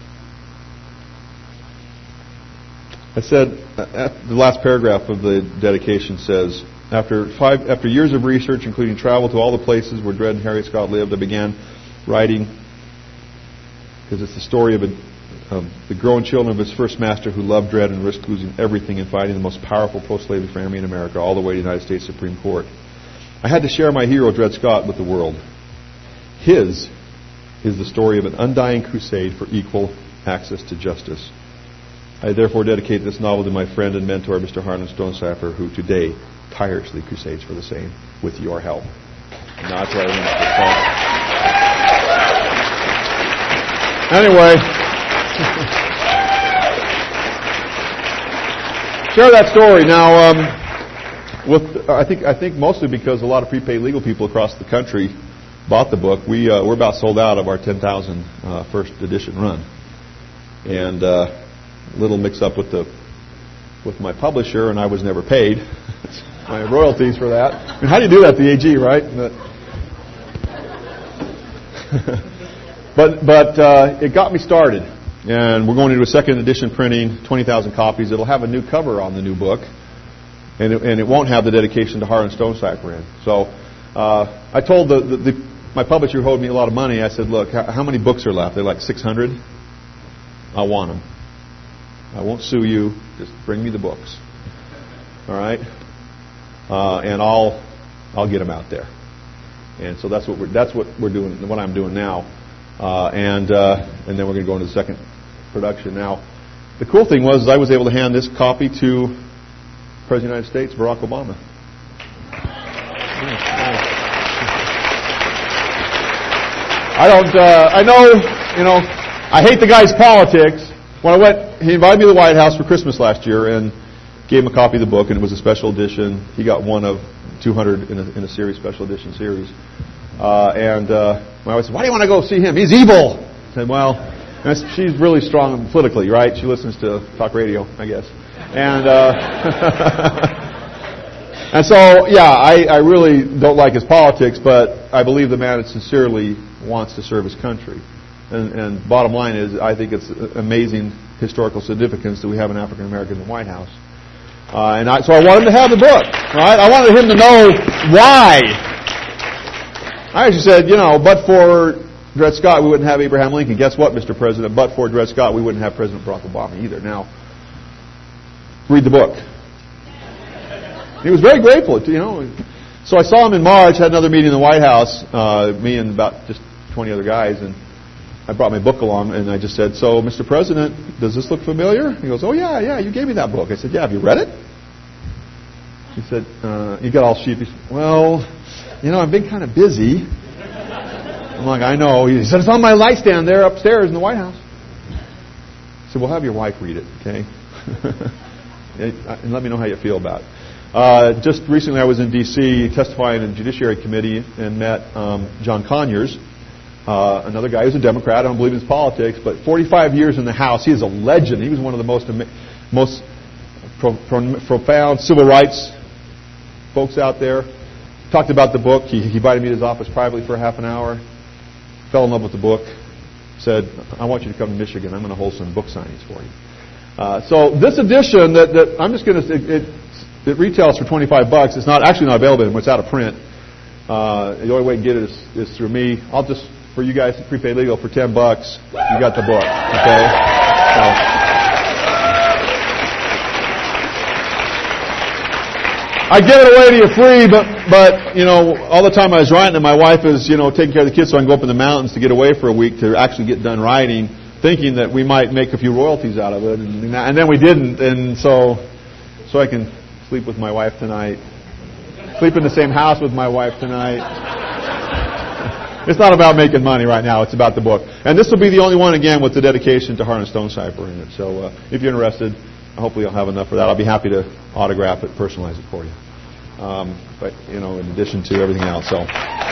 S2: I said, uh, the last paragraph of the dedication says, after five after years of research, including travel to all the places where Dred and Harriet Scott lived, I began writing, because it's the story of, a, of the grown children of his first master who loved Dred and risked losing everything in fighting the most powerful pro-slavery family in America, all the way to the United States Supreme Court. I had to share my hero, Dred Scott, with the world. His is the story of an undying crusade for equal access to justice. I therefore dedicate this novel to my friend and mentor, Mister Harlan Stonecipher, who today tirelessly crusades for the same with your help. And that's what I want to say. Anyway, share that story now. Um, with I think I think mostly because a lot of prepaid legal people across the country bought the book. We uh, we're about sold out of our ten thousand uh, first edition run, and uh, a little mix up with the with my publisher, and I was never paid my royalties for that. I mean, how do you do that? The A G, right? But but uh, it got me started, and we're going into a second edition printing, twenty thousand copies. It'll have a new cover on the new book, and it, and it won't have the dedication to Harlan Stonecipher in. So uh, I told the, the, the my publisher who owed me a lot of money. I said, look, how, how many books are left? They're like six hundred. I want them. I won't sue you. Just bring me the books. All right, uh, and I'll I'll get them out there. And so that's what we're that's what we're doing. What I'm doing now. Uh, and uh, and then we're going to go into the second production. Now, the cool thing was is I was able to hand this copy to President of the United States, Barack Obama. I don't, uh, I know, you know, I hate the guy's politics. When I went, he invited me to the White House for Christmas last year and gave him a copy of the book, and it was a special edition. He got one of two hundred in a, in a series, special edition series. Uh, and uh, my wife said, why do you want to go see him? He's evil. I said, well, that's, she's really strong politically, right? She listens to talk radio, I guess. And uh, and so, yeah, I, I really don't like his politics, but I believe the man sincerely wants to serve his country. And, and bottom line is, I think it's amazing historical significance that we have an African American in the White House. Uh, and I, so I wanted him to have the book, right? I wanted him to know why. I actually said, you know, but for Dred Scott, we wouldn't have Abraham Lincoln. Guess what, Mister President? But for Dred Scott, we wouldn't have President Barack Obama either. Now, read the book. He was very grateful, you know. So I saw him in March, had another meeting in the White House, uh, me and about just twenty other guys, and I brought my book along, and I just said, so, Mister President, does this look familiar? He goes, oh, yeah, yeah, you gave me that book. I said, yeah, have you read it? He said, uh, he got all sheepish. Well, you know, I've been kind of busy. I'm like, I know. He said, it's on my nightstand there upstairs in the White House. I said, well, have your wife read it, okay? And let me know how you feel about it. Uh, just recently I was in D C testifying in the Judiciary Committee and met um, John Conyers, uh, another guy who's a Democrat. I don't believe in his politics, but forty-five years in the House. He is a legend. He was one of the most most pro, pro, profound civil rights folks out there. Talked about the book. He, he invited me to his office privately for half an hour. Fell in love with the book. Said, I want you to come to Michigan. I'm going to hold some book signings for you. Uh, so this edition, that, that I'm just going to, it, it, it retails for twenty-five bucks. It's not actually not available anymore. It's out of print. Uh, the only way to get it is, is through me. I'll just, for you guys, prepaid legal for ten bucks. You got the book. Okay. So, I give it away to you free, but, but, you know, all the time I was writing it, my wife is, you know, taking care of the kids so I can go up in the mountains to get away for a week to actually get done writing, thinking that we might make a few royalties out of it. And, and then we didn't. And so, so I can sleep with my wife tonight, sleep in the same house with my wife tonight. It's not about making money right now. It's about the book. And this will be the only one, again, with the dedication to Harlan Stonecipher in it. So uh, if you're interested, hopefully I'll have enough for that. I'll be happy to autograph it, personalize it for you. Um, but, you know, in addition to everything else. So,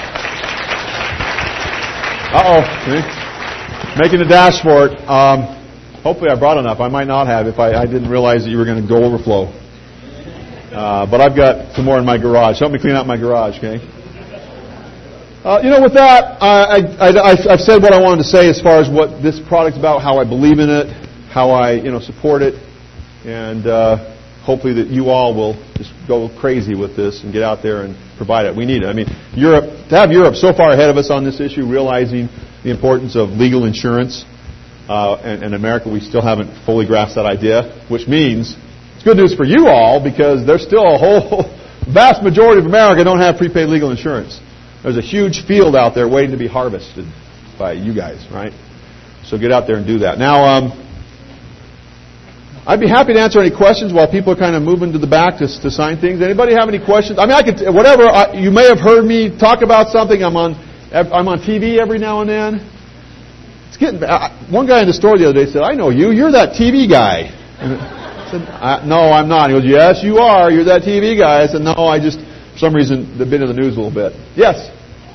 S2: uh-oh. See? Making a dash for it. Um, hopefully I brought enough. I might not have if I, I didn't realize that you were going to go overflow. Uh, but I've got some more in my garage. Help me clean out my garage, okay? Uh, you know, with that, I, I, I, I've said what I wanted to say as far as what this product's about, how I believe in it, how I, you know, support it, and uh, hopefully that you all will just go crazy with this and get out there and provide it. We need it. I mean, Europe, to have Europe so far ahead of us on this issue, realizing the importance of legal insurance, uh, and in America we still haven't fully grasped that idea, which means it's good news for you all because there's still a whole vast majority of America don't have prepaid legal insurance. There's a huge field out there waiting to be harvested by you guys, right? So get out there and do that. Now, um, I'd be happy to answer any questions while people are kind of moving to the back to, to sign things. Anybody have any questions? I mean, I could, whatever. I, you may have heard me talk about something. I'm on, I'm on T V every now and then. It's getting. Uh, one guy in the store the other day said, "I know you. You're that T V guy." And I said, I, "No, I'm not." He goes, "Yes, you are. You're that T V guy." I said, "No, I just, for some reason, they've been in the news a little bit." Yes.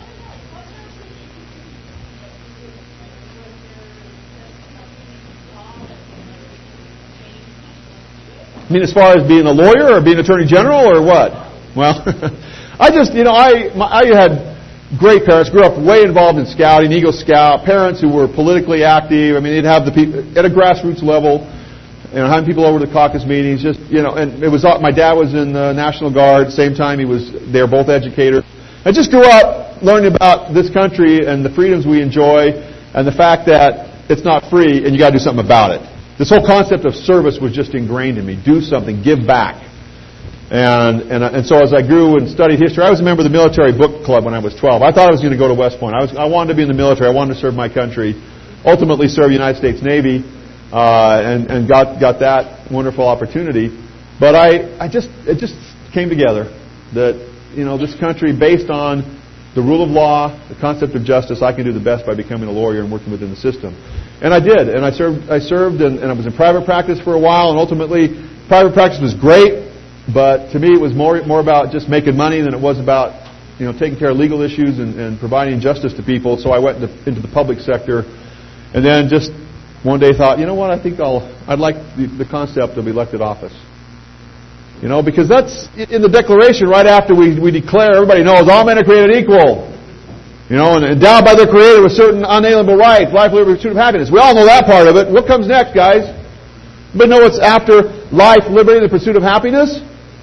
S2: I mean, as far as being a lawyer or being attorney general or what? Well, I just, you know, I my, I had great parents. Grew up way involved in scouting, Eagle Scout. Parents who were politically active. I mean, they'd have the people at a grassroots level. You know, having people over to caucus meetings. Just, you know, and it was my dad was in the National Guard. Same time, he was. They were both educators. I just grew up learning about this country and the freedoms we enjoy, and the fact that it's not free and you got to do something about it. This whole concept of service was just ingrained in me. Do something. Give back. And, and and so as I grew and studied history, I was a member of the military book club when I was twelve. I thought I was going to go to West Point. I was I wanted to be in the military. I wanted to serve my country. Ultimately serve the United States Navy. uh, and and got got that wonderful opportunity. But I I just it just came together that you know this country, based on the rule of law, the concept of justice, I can do the best by becoming a lawyer and working within the system. And I did, and I served I served and, and I was in private practice for a while, and ultimately private practice was great, but to me it was more more about just making money than it was about you know taking care of legal issues and, and providing justice to people. So I went into, into the public sector, and then just one day thought, you know what, I think I'll I'd like the, the concept of elected office. You know, because that's in the Declaration right after we, we declare, everybody knows, all men are created equal. You know, and endowed by their Creator with certain unalienable rights, life, liberty, pursuit of happiness. We all know that part of it. What comes next, guys? But know what's after life, liberty, and the pursuit of happiness?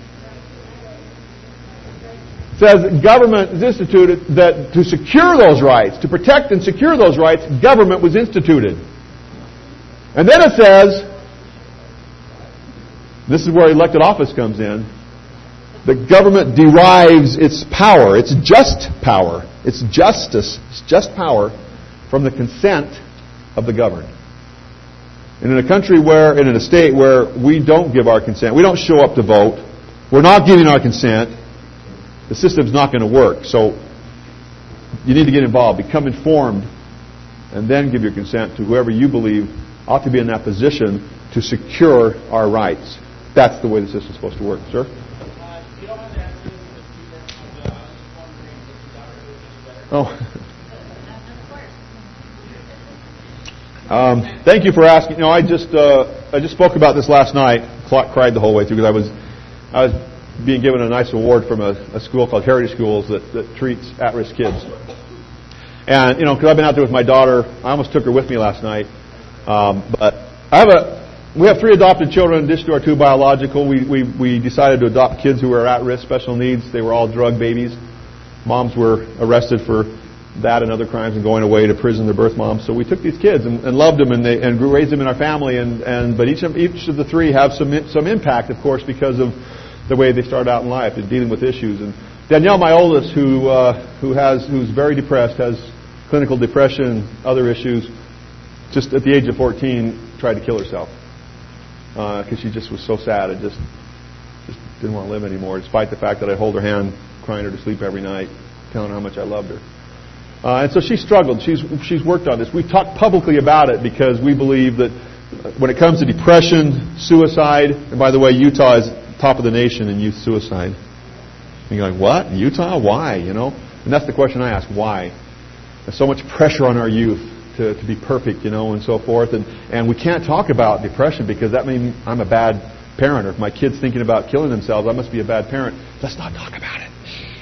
S2: It says government is instituted that to secure those rights, to protect and secure those rights, government was instituted. And then it says, this is where elected office comes in. The government derives its power, its just power, its justice, its just power from the consent of the governed. And in a country where, and in a state where we don't give our consent, we don't show up to vote, we're not giving our consent, the system's not going to work. So you need to get involved, become informed, and then give your consent to whoever you believe ought to be in that position to secure our rights. That's the way the system's supposed to work, sir.
S3: Uh, you don't have to answer this in the future. I was just wondering if you thought it would be better.
S2: Oh. um, thank you for asking. You know, I just uh, I just spoke about this last night. Clark cried the whole way through because I was I was being given a nice award from a, a school called Heritage Schools that, that treats at-risk kids. And you know, because I've been out there with my daughter, I almost took her with me last night. Um, but I have a. We have three adopted children in addition to our two biological. We, we, we decided to adopt kids who were at-risk, special needs. They were all drug babies. Moms were arrested for that and other crimes and going away to prison, their birth moms. So we took these kids and, and loved them and, they, and raised them in our family. And, and but each of, each of the three have some some impact, of course, because of the way they started out in life and dealing with issues. And Danielle, my oldest, who uh, who has who's very depressed, has clinical depression and other issues, just at the age of fourteen, tried to kill herself. Because uh, she just was so sad and just just didn't want to live anymore, despite the fact that I hold her hand, crying her to sleep every night, telling her how much I loved her. Uh, and so she struggled. She's she's worked on this. We've talked publicly about it because we believe that when it comes to depression, suicide, and by the way, Utah is top of the nation in youth suicide. And you're like, what? Utah? Why? You know? And that's the question I ask. Why? There's so much pressure on our youth to, to be perfect, you know, and so forth. And, and we can't talk about depression because that means I'm a bad parent. Or if my kid's thinking about killing themselves, I must be a bad parent. Let's not talk about it.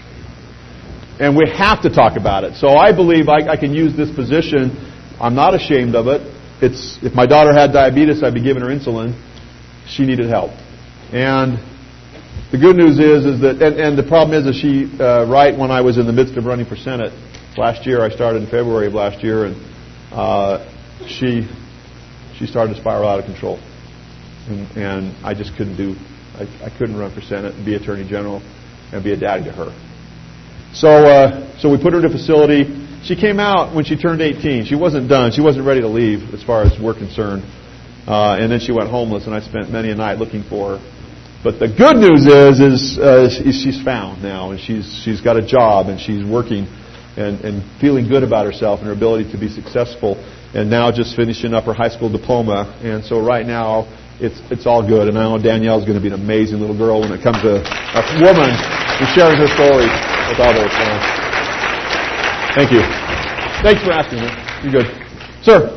S2: And we have to talk about it. So I believe I, I can use this position. I'm not ashamed of it. It's if my daughter had diabetes, I'd be giving her insulin. She needed help. And the good news is, is that, and, and the problem is, is she, uh, right when I was in the midst of running for Senate last year, I started in February of last year, and Uh, she she started to spiral out of control, and, and I just couldn't do I, I couldn't run for Senate and be Attorney General and be a daddy to her. So uh, so we put her in a facility. She came out when she turned eighteen. She wasn't done. She wasn't ready to leave as far as we're concerned. Uh, and then she went homeless, and I spent many a night looking for her. But the good news is is uh, she's found now, and she's she's got a job, and she's working. And, and feeling good about herself and her ability to be successful, and now just finishing up her high school diploma. And so right now, it's it's all good. And I know Danielle's going to be an amazing little girl when it comes to a woman who's sharing her story with others. So, thank you. Thanks for asking me. You're good. Sir.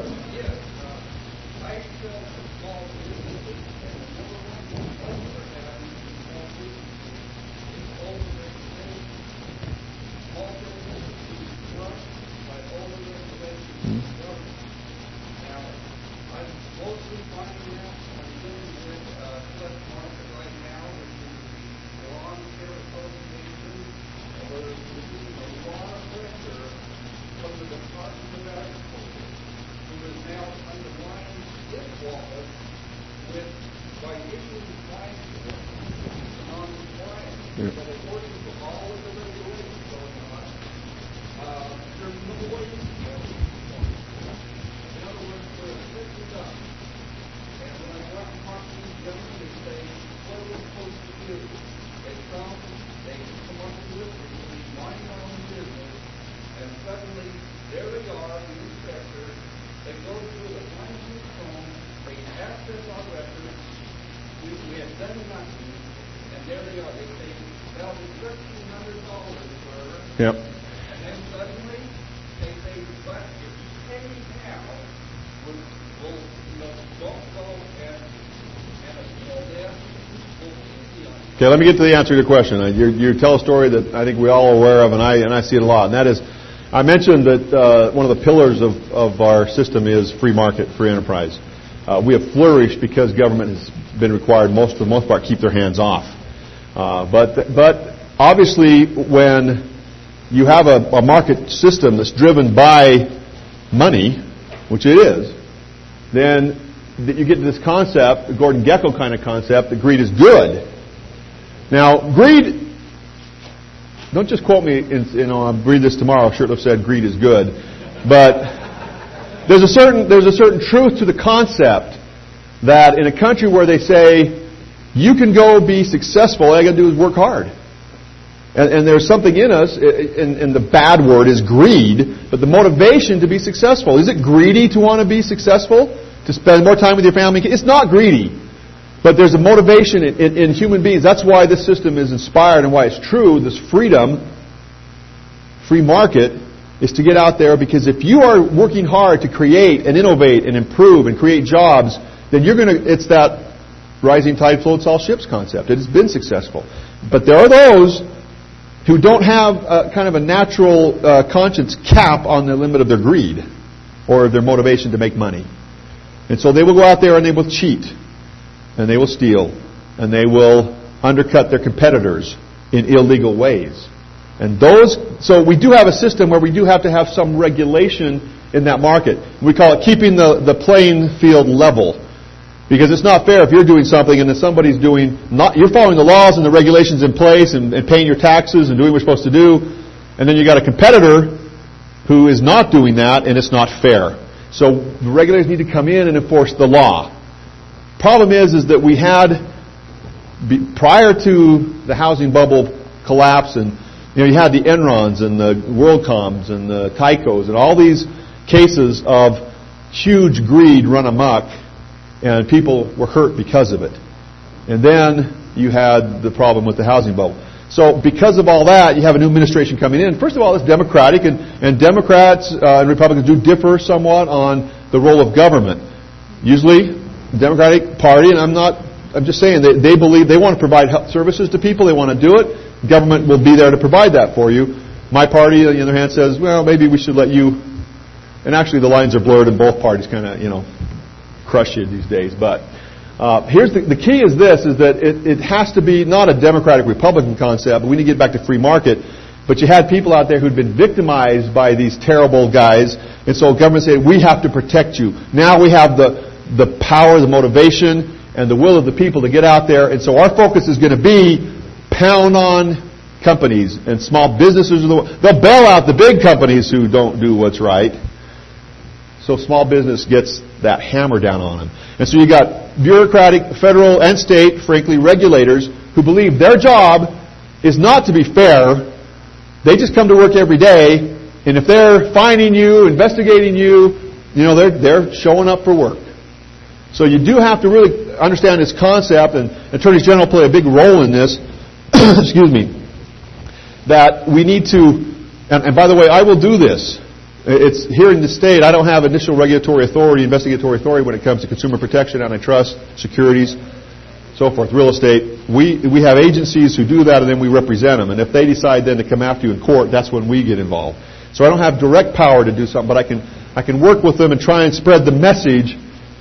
S3: fifteen hundred dollars for it.
S2: Yep.
S3: And then suddenly they say, but if you pay now, we'll, we'll you know, don't go and, and appeal this, we'll keep you on.
S2: Okay, let me get to the answer to your question. Uh, You, you tell a story that I think we all are aware of, and I and I see it a lot. And that is, I mentioned that uh, one of the pillars of, of our system is free market, free enterprise. Uh, we have flourished because government has been required, most for the most part, keep their hands off. Uh, but but obviously, when you have a, a market system that's driven by money, which it is, then you get to this concept, the Gordon Gekko kind of concept, that greed is good. Now, greed, don't just quote me, in, you know, I'll read this tomorrow, I should have said greed is good, but there's a certain there's a certain truth to the concept that in a country where they say, you can go be successful, all you got to do is work hard. And, and there's something in us, and, and the bad word is greed, but the motivation to be successful. Is it greedy to want to be successful? To spend more time with your family? It's not greedy. But there's a motivation in, in, in human beings. That's why this system is inspired and why it's true. This freedom, free market, is to get out there, because if you are working hard to create and innovate and improve and create jobs, then you're going to, it's that rising tide floats all ships concept. It has been successful. But there are those who don't have a, kind of a natural uh, conscience cap on the limit of their greed or their motivation to make money. And so they will go out there and they will cheat. And they will steal, and they will undercut their competitors in illegal ways. And those, so we do have a system where we do have to have some regulation in that market. We call it keeping the, the playing field level. Because it's not fair if you're doing something and then somebody's doing, not, you're following the laws and the regulations in place and, and paying your taxes and doing what you're supposed to do, and then you got a competitor who is not doing that, and it's not fair. So the regulators need to come in and enforce the law. Problem is, is that we had, prior to the housing bubble collapse, and you know, you had the Enrons and the WorldComs and the Tycos and all these cases of huge greed run amok, and people were hurt because of it. And then you had the problem with the housing bubble. So because of all that, you have a new administration coming in. First of all, it's Democratic, and, and Democrats uh, and Republicans do differ somewhat on the role of government. Usually, the Democratic Party, and I'm not, I'm just saying, they, they believe they want to provide health services to people, they want to do it. Government will be there to provide that for you. My party, on the other hand, says, well, maybe we should let you, and actually the lines are blurred and both parties kind of, you know, crush you these days. But uh, here's the, the key is this, is that it, it has to be not a Democratic-Republican concept, but we need to get back to free market. But you had people out there who'd been victimized by these terrible guys, and so government said, we have to protect you. Now we have the the power, the motivation, and the will of the people to get out there. And so our focus is going to be pound on companies and small businesses. They'll bail out the big companies who don't do what's right. So small business gets that hammer down on them. And so you got bureaucratic, federal and state, frankly, regulators who believe their job is not to be fair. They just come to work every day, and if they're fining you, investigating you, you know, they're they're showing up for work. So you do have to really understand this concept, and attorneys general play a big role in this. Excuse me. That we need to, and, and by the way, I will do this. It's here in the state. I don't have initial regulatory authority, investigatory authority when it comes to consumer protection, antitrust, securities, so forth, real estate. We we have agencies who do that, and then we represent them. And if they decide then to come after you in court, that's when we get involved. So I don't have direct power to do something, but I can I can work with them and try and spread the message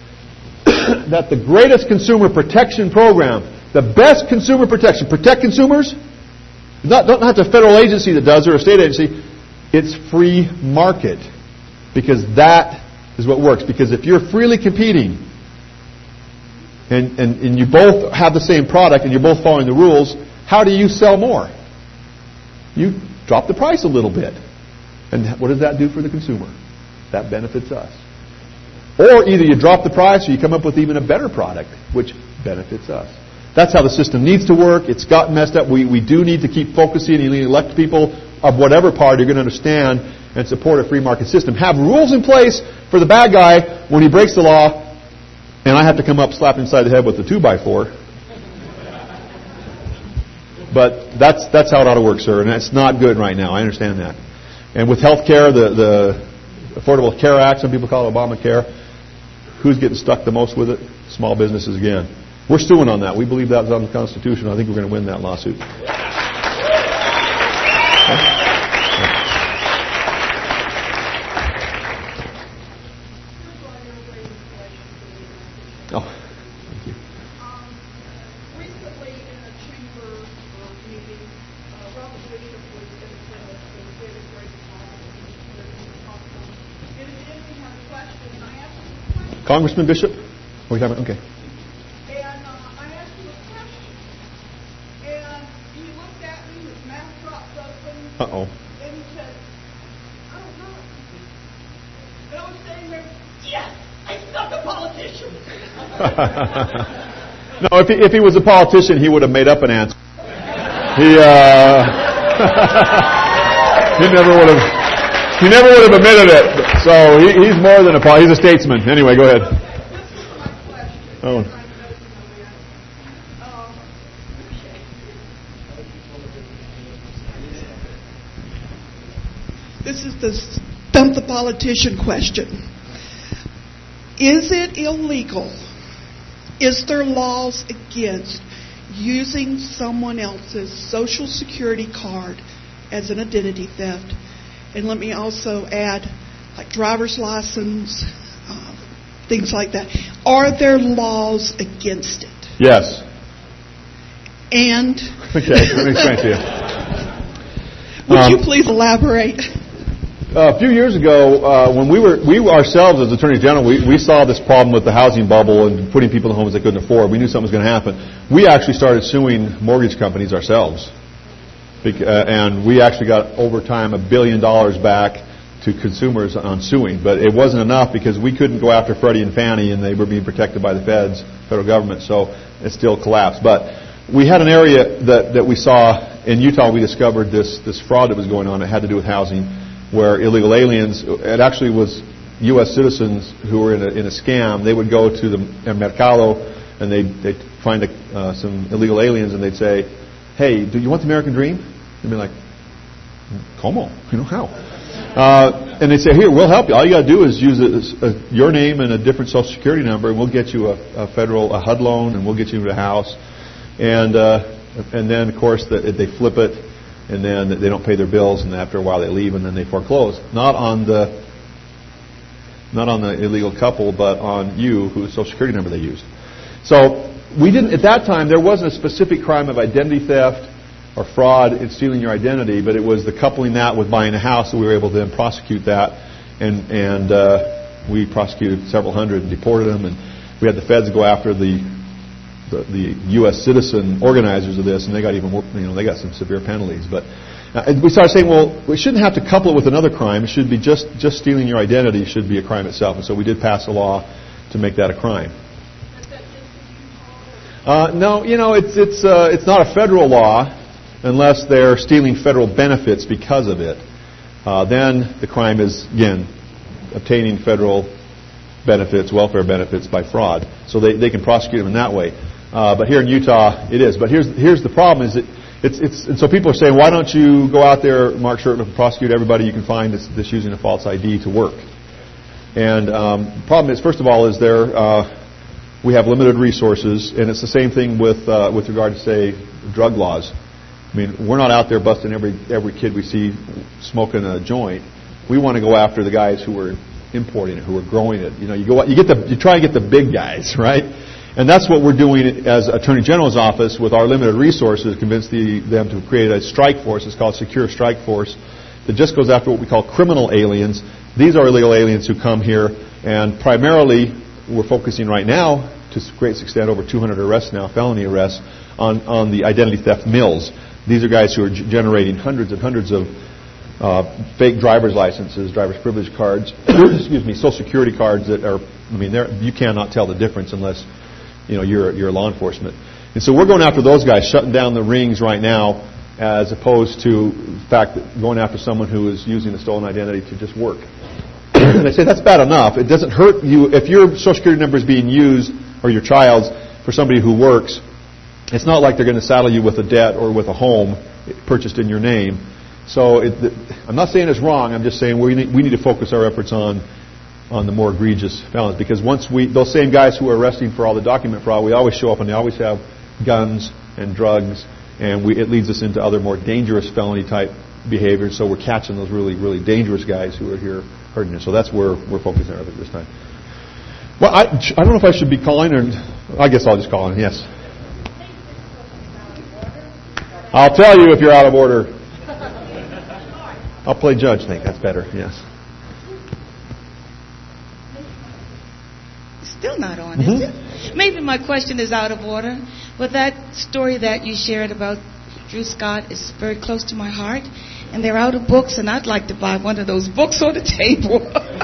S2: that the greatest consumer protection program, the best consumer protection, protect consumers, not, not, not the federal agency that does it or a state agency, it's free market. Because that is what works. Because if you're freely competing and, and, and you both have the same product and you're both following the rules, how do you sell more? You drop the price a little bit. And what does that do for the consumer? That benefits us. Or either you drop the price or you come up with even a better product, which benefits us. That's how the system needs to work. It's gotten messed up. We, we do need to keep focusing. You need to elect people of whatever party you're going to understand and support a free market system. Have rules in place for the bad guy when he breaks the law, and I have to come up slap him inside the head with a two by four. But that's that's how it ought to work, sir, and that's not good right now. I understand that. And with health care, the, the Affordable Care Act, some people call it Obamacare, who's getting stuck the most with it? Small businesses again. We're suing on that. We believe that's unconstitutional. I think we're going to win that lawsuit. Oh, thank you.
S4: Um, recently in a chamber meeting, uh, Robert Bishop was in attendance and gave a great talk. And then we had a question, and I asked him a question.
S2: Congressman Bishop? What are you talking about? Okay.
S4: And uh, I asked him a question. And he looked at me, his mouth dropped open.
S2: Uh-oh.
S4: And he said, I don't know. And I was saying there, yes, I stuck a politician.
S2: No, if he, if he was a politician, he would have made up an answer. He uh, he never would have he never would have admitted it. So he, he's more than a pol- he's a statesman. Anyway, go ahead. Oh.
S4: This is the stump the politician question. Is it illegal? Is there laws against using someone else's social security card as an identity theft? And let me also add, like driver's license, uh, things like that. Are there laws against it?
S2: Yes.
S4: And
S2: Okay, let me explain to you.
S4: would
S2: Um,
S4: you please elaborate?
S2: Uh, a few years ago, uh, when we were, we ourselves as Attorney General, we, we saw this problem with the housing bubble and putting people in homes they couldn't afford. We knew something was going to happen. We actually started suing mortgage companies ourselves. Bec- uh, and we actually got over time a billion dollars back to consumers on suing. But it wasn't enough because we couldn't go after Freddie and Fannie and they were being protected by the feds, federal government, so it still collapsed. But we had an area that, that we saw in Utah. We discovered this, this fraud that was going on. It had to do with housing, where illegal aliens, it actually was U S citizens who were in a, in a scam. They would go to the Mercado and they'd, they'd find a, uh, some illegal aliens and they'd say, hey, do you want the American dream? They'd be like, como? You know, how? Uh, and they'd say, here, we'll help you. All you got to do is use a, a, your name and a different Social Security number and we'll get you a, a federal a H U D loan and we'll get you into a house. And, uh, and then, of course, the, they flip it. And then they don't pay their bills, and after a while they leave, and then they foreclose. Not on the, not on the illegal couple, but on you, whose Social Security number they used. So we didn't at that time. There wasn't a specific crime of identity theft or fraud in stealing your identity, but it was the coupling that with buying a house. So we were able to then prosecute that, and and uh, we prosecuted several hundred and deported them, and we had the feds go after the. The, the U S citizen organizers of this, and they got even, you know, they got some severe penalties. But uh, we started saying, well, we shouldn't have to couple it with another crime. It should be just just stealing your identity should be a crime itself. And so we did pass a law to make that a crime. Uh, no, you know, it's it's uh, it's not a federal law unless they're stealing federal benefits because of it. Uh, then the crime is again obtaining federal benefits, welfare benefits by fraud. So they they can prosecute them in that way. Uh, but here in Utah, it is. But here's here's the problem: is that it's it's. And so people are saying, why don't you go out there, Mark Shurtleff, and prosecute everybody you can find that's, that's using a false I D to work? And um, the problem is, first of all, is there uh, we have limited resources, and it's the same thing with uh, with regard to say drug laws. I mean, we're not out there busting every every kid we see smoking a joint. We want to go after the guys who are importing it, who are growing it. You know, you go you get the you try and get the big guys, right? And that's what we're doing as Attorney General's office with our limited resources, convince the, them to create a strike force. It's called Secure Strike Force that just goes after what we call criminal aliens. These are illegal aliens who come here, and primarily we're focusing right now, to a great extent, over two hundred arrests now, felony arrests, on, on the identity theft mills. These are guys who are g- generating hundreds and hundreds of uh, fake driver's licenses, driver's privilege cards, excuse me, Social Security cards that are, I mean, you cannot tell the difference unless you know, you're, you're law enforcement. And so we're going after those guys, shutting down the rings right now, as opposed to, in fact, going after someone who is using a stolen identity to just work. And I say that's bad enough. It doesn't hurt you. If your Social Security number is being used, or your child's, for somebody who works, it's not like they're going to saddle you with a debt or with a home purchased in your name. So it, I'm not saying it's wrong. I'm just saying we need, we need to focus our efforts on on the more egregious felons, because once we those same guys who are arresting for all the document fraud, we always show up and they always have guns and drugs, and we, it leads us into other more dangerous felony type behaviors. So we're catching those really really dangerous guys who are here hurting us. So that's where we're focusing our efforts this time. Well, I, I don't know if I should be calling, or I guess I'll just call in. Yes. I'll tell you if you're out of order. I'll play judge. I think that's better. Yes.
S5: Still not on,
S2: Mm-hmm.
S5: is it? Maybe my question is out of order, but that story that you shared about Drew Scott is very close to my heart, and they're out of books, and I'd like to buy one of those books on the table.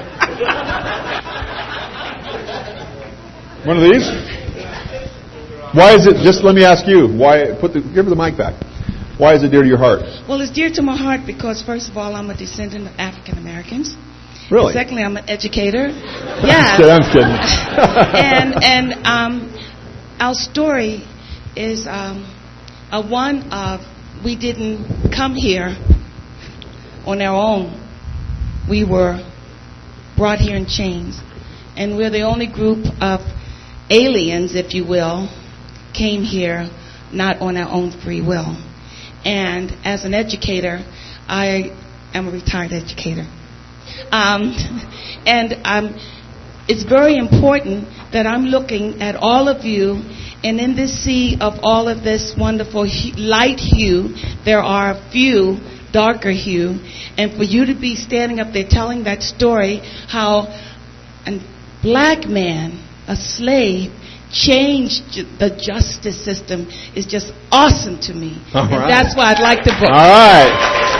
S2: One of these? Why is it? Just let me ask you. Why? Put the give her the mic back. Why is it dear to your heart?
S5: Well, it's dear to my heart because, first of all, I'm a descendant of African Americans.
S2: Really?
S5: Secondly, I'm an educator. Yeah.
S2: I'm kidding.
S5: and and um, our story is um, a one of we didn't come here on our own. We were brought here in chains, and we're the only group of aliens, if you will, came here not on our own free will. And as an educator, I am a retired educator. Um, and um, it's very important that I'm looking at all of you, and in this sea of all of this wonderful hu- light hue, there are a few darker hue, and for you to be standing up there telling that story, how a black man, a slave, changed the justice system is just awesome to me.
S2: All
S5: and
S2: right.
S5: that's why I'd like the book.
S2: All right.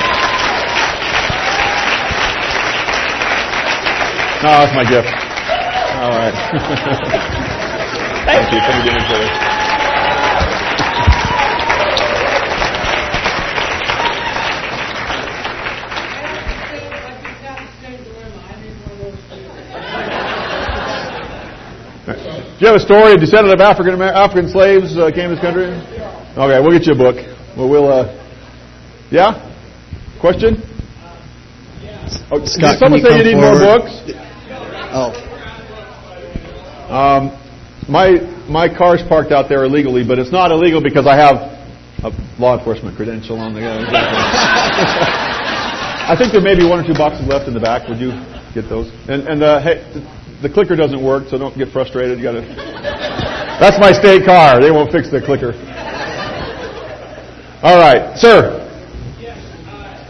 S2: No, that's my gift. All right. Thank you. Come and get me for this. Do you have a story, a descendant of African African slaves uh, came to this country? Okay, we'll get you a book. Well, we'll. Uh, yeah. Question? Oh,
S1: Scott,
S2: did someone
S1: can
S2: say
S1: you
S2: you need
S1: come
S2: more
S1: forward?
S2: books?
S1: Oh,
S2: Um, my my car's parked out there illegally, but it's not illegal because I have a law enforcement credential on the. Uh, I think there may be one or two boxes left in the back. Would you get those? And and uh, hey. The clicker doesn't work, so don't get frustrated. You gotta. That's my state car. They won't fix the clicker. All right, sir.
S3: Yes, uh,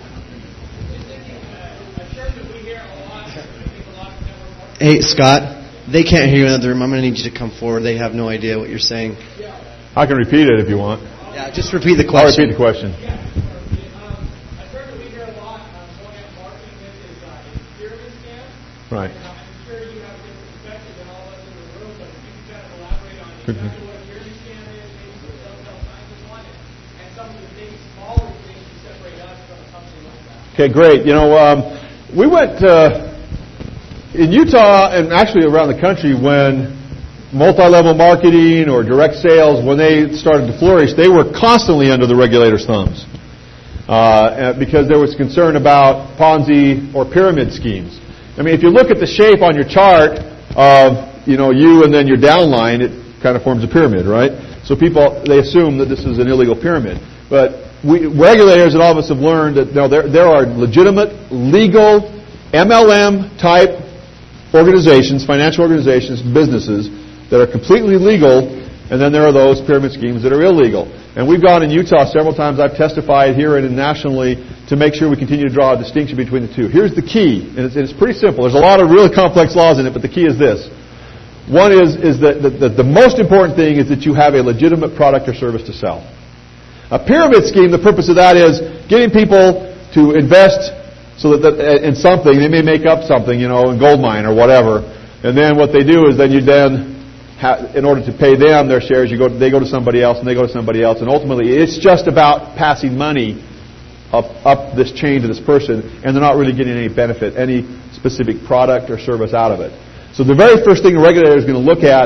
S3: I'm sure that we hear a lot. I think a lot of them are
S6: Hey, Scott, they can't hear you in the other room. I'm going to need you to come forward. They have no idea what you're saying.
S2: I can repeat it if you want.
S6: Yeah, just repeat the
S2: I'll
S6: question.
S2: repeat the question.
S3: Um, I've heard that we hear a lot on going out marketing this is uh, a pyramid scam.
S2: Right.
S3: And I'm sure you have a different perspective than all of us in the room, but if you can kind of elaborate on exactly what a pyramid scam is, maybe some telltale signs of one, and some of the things, smaller things to separate us from a company like that.
S2: Okay, great. You know, um, we went uh, in Utah and actually around the country when multi-level marketing or direct sales, when they started to flourish, they were constantly under the regulators' thumbs uh, because there was concern about Ponzi or pyramid schemes. I mean, if you look at the shape on your chart of, you know, you and then your downline, it kind of forms a pyramid, right? So people, they assume that this is an illegal pyramid. But we, regulators and all of us have learned that no, there, there are legitimate, legal, M L M-type organizations, financial organizations, businesses that are completely legal, and then there are those pyramid schemes that are illegal. And we've gone in Utah several times. I've testified here and nationally to make sure we continue to draw a distinction between the two. Here's the key, and it's, it's pretty simple. There's a lot of really complex laws in it, but the key is this. One is, is that the, the, the most important thing is that you have a legitimate product or service to sell. A pyramid scheme, the purpose of that is getting people to invest so that, that in something, they may make up something, you know, in gold mine or whatever, and then what they do is then you then in order to pay them their shares, you go, they go to somebody else, and they go to somebody else, and ultimately it's just about passing money up, up this chain to this person, and they're not really getting any benefit, any specific product or service out of it. So the very first thing a regulator is going to look at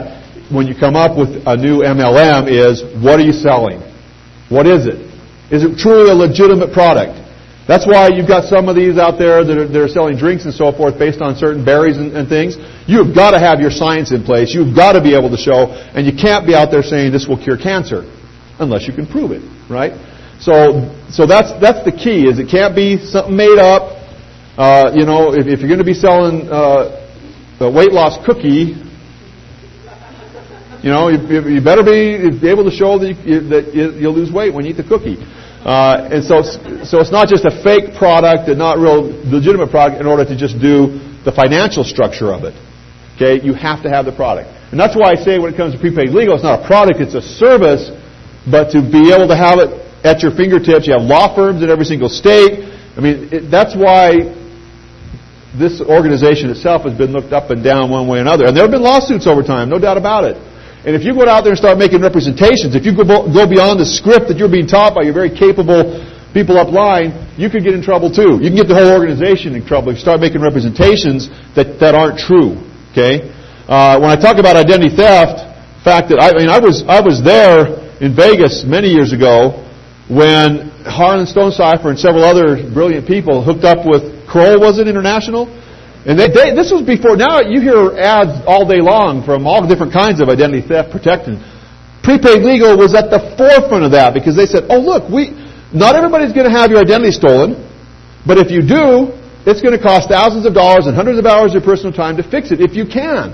S2: when you come up with a new M L M is, what are you selling? What is it? Is it truly a legitimate product? That's why you've got some of these out there that are, that are selling drinks and so forth based on certain berries and, and things. You've got to have your science in place. You've got to be able to show, and you can't be out there saying this will cure cancer unless you can prove it, right? So, so that's that's the key. Is it can't be something made up. Uh, you know, if, if you're going to be selling uh, a weight loss cookie, you know, you, you better be, be able to show that, you, that you'll lose weight when you eat the cookie. Uh, and so, so it's not just a fake product and not real legitimate product in order to just do the financial structure of it. Okay, you have to have the product, and that's why I say when it comes to prepaid legal, it's not a product; it's a service. But to be able to have it at your fingertips, you have law firms in every single state. I mean, it, that's why this organization itself has been looked up and down one way or another, and there have been lawsuits over time, no doubt about it. And if you go out there and start making representations, if you go, go beyond the script that you're being taught by your very capable people upline, you could get in trouble too. You can get the whole organization in trouble if you start making representations that, that aren't true. Okay? Uh, when I talk about identity theft, the fact that I, I mean I was I was there in Vegas many years ago when Harlan Stonecipher and several other brilliant people hooked up with Kroll, was it, International? And they, they, this was before, now you hear ads all day long from all different kinds of identity theft protection. Prepaid legal was at the forefront of that because they said, oh look, we not everybody's going to have your identity stolen, but if you do, it's going to cost thousands of dollars and hundreds of hours of personal time to fix it if you can.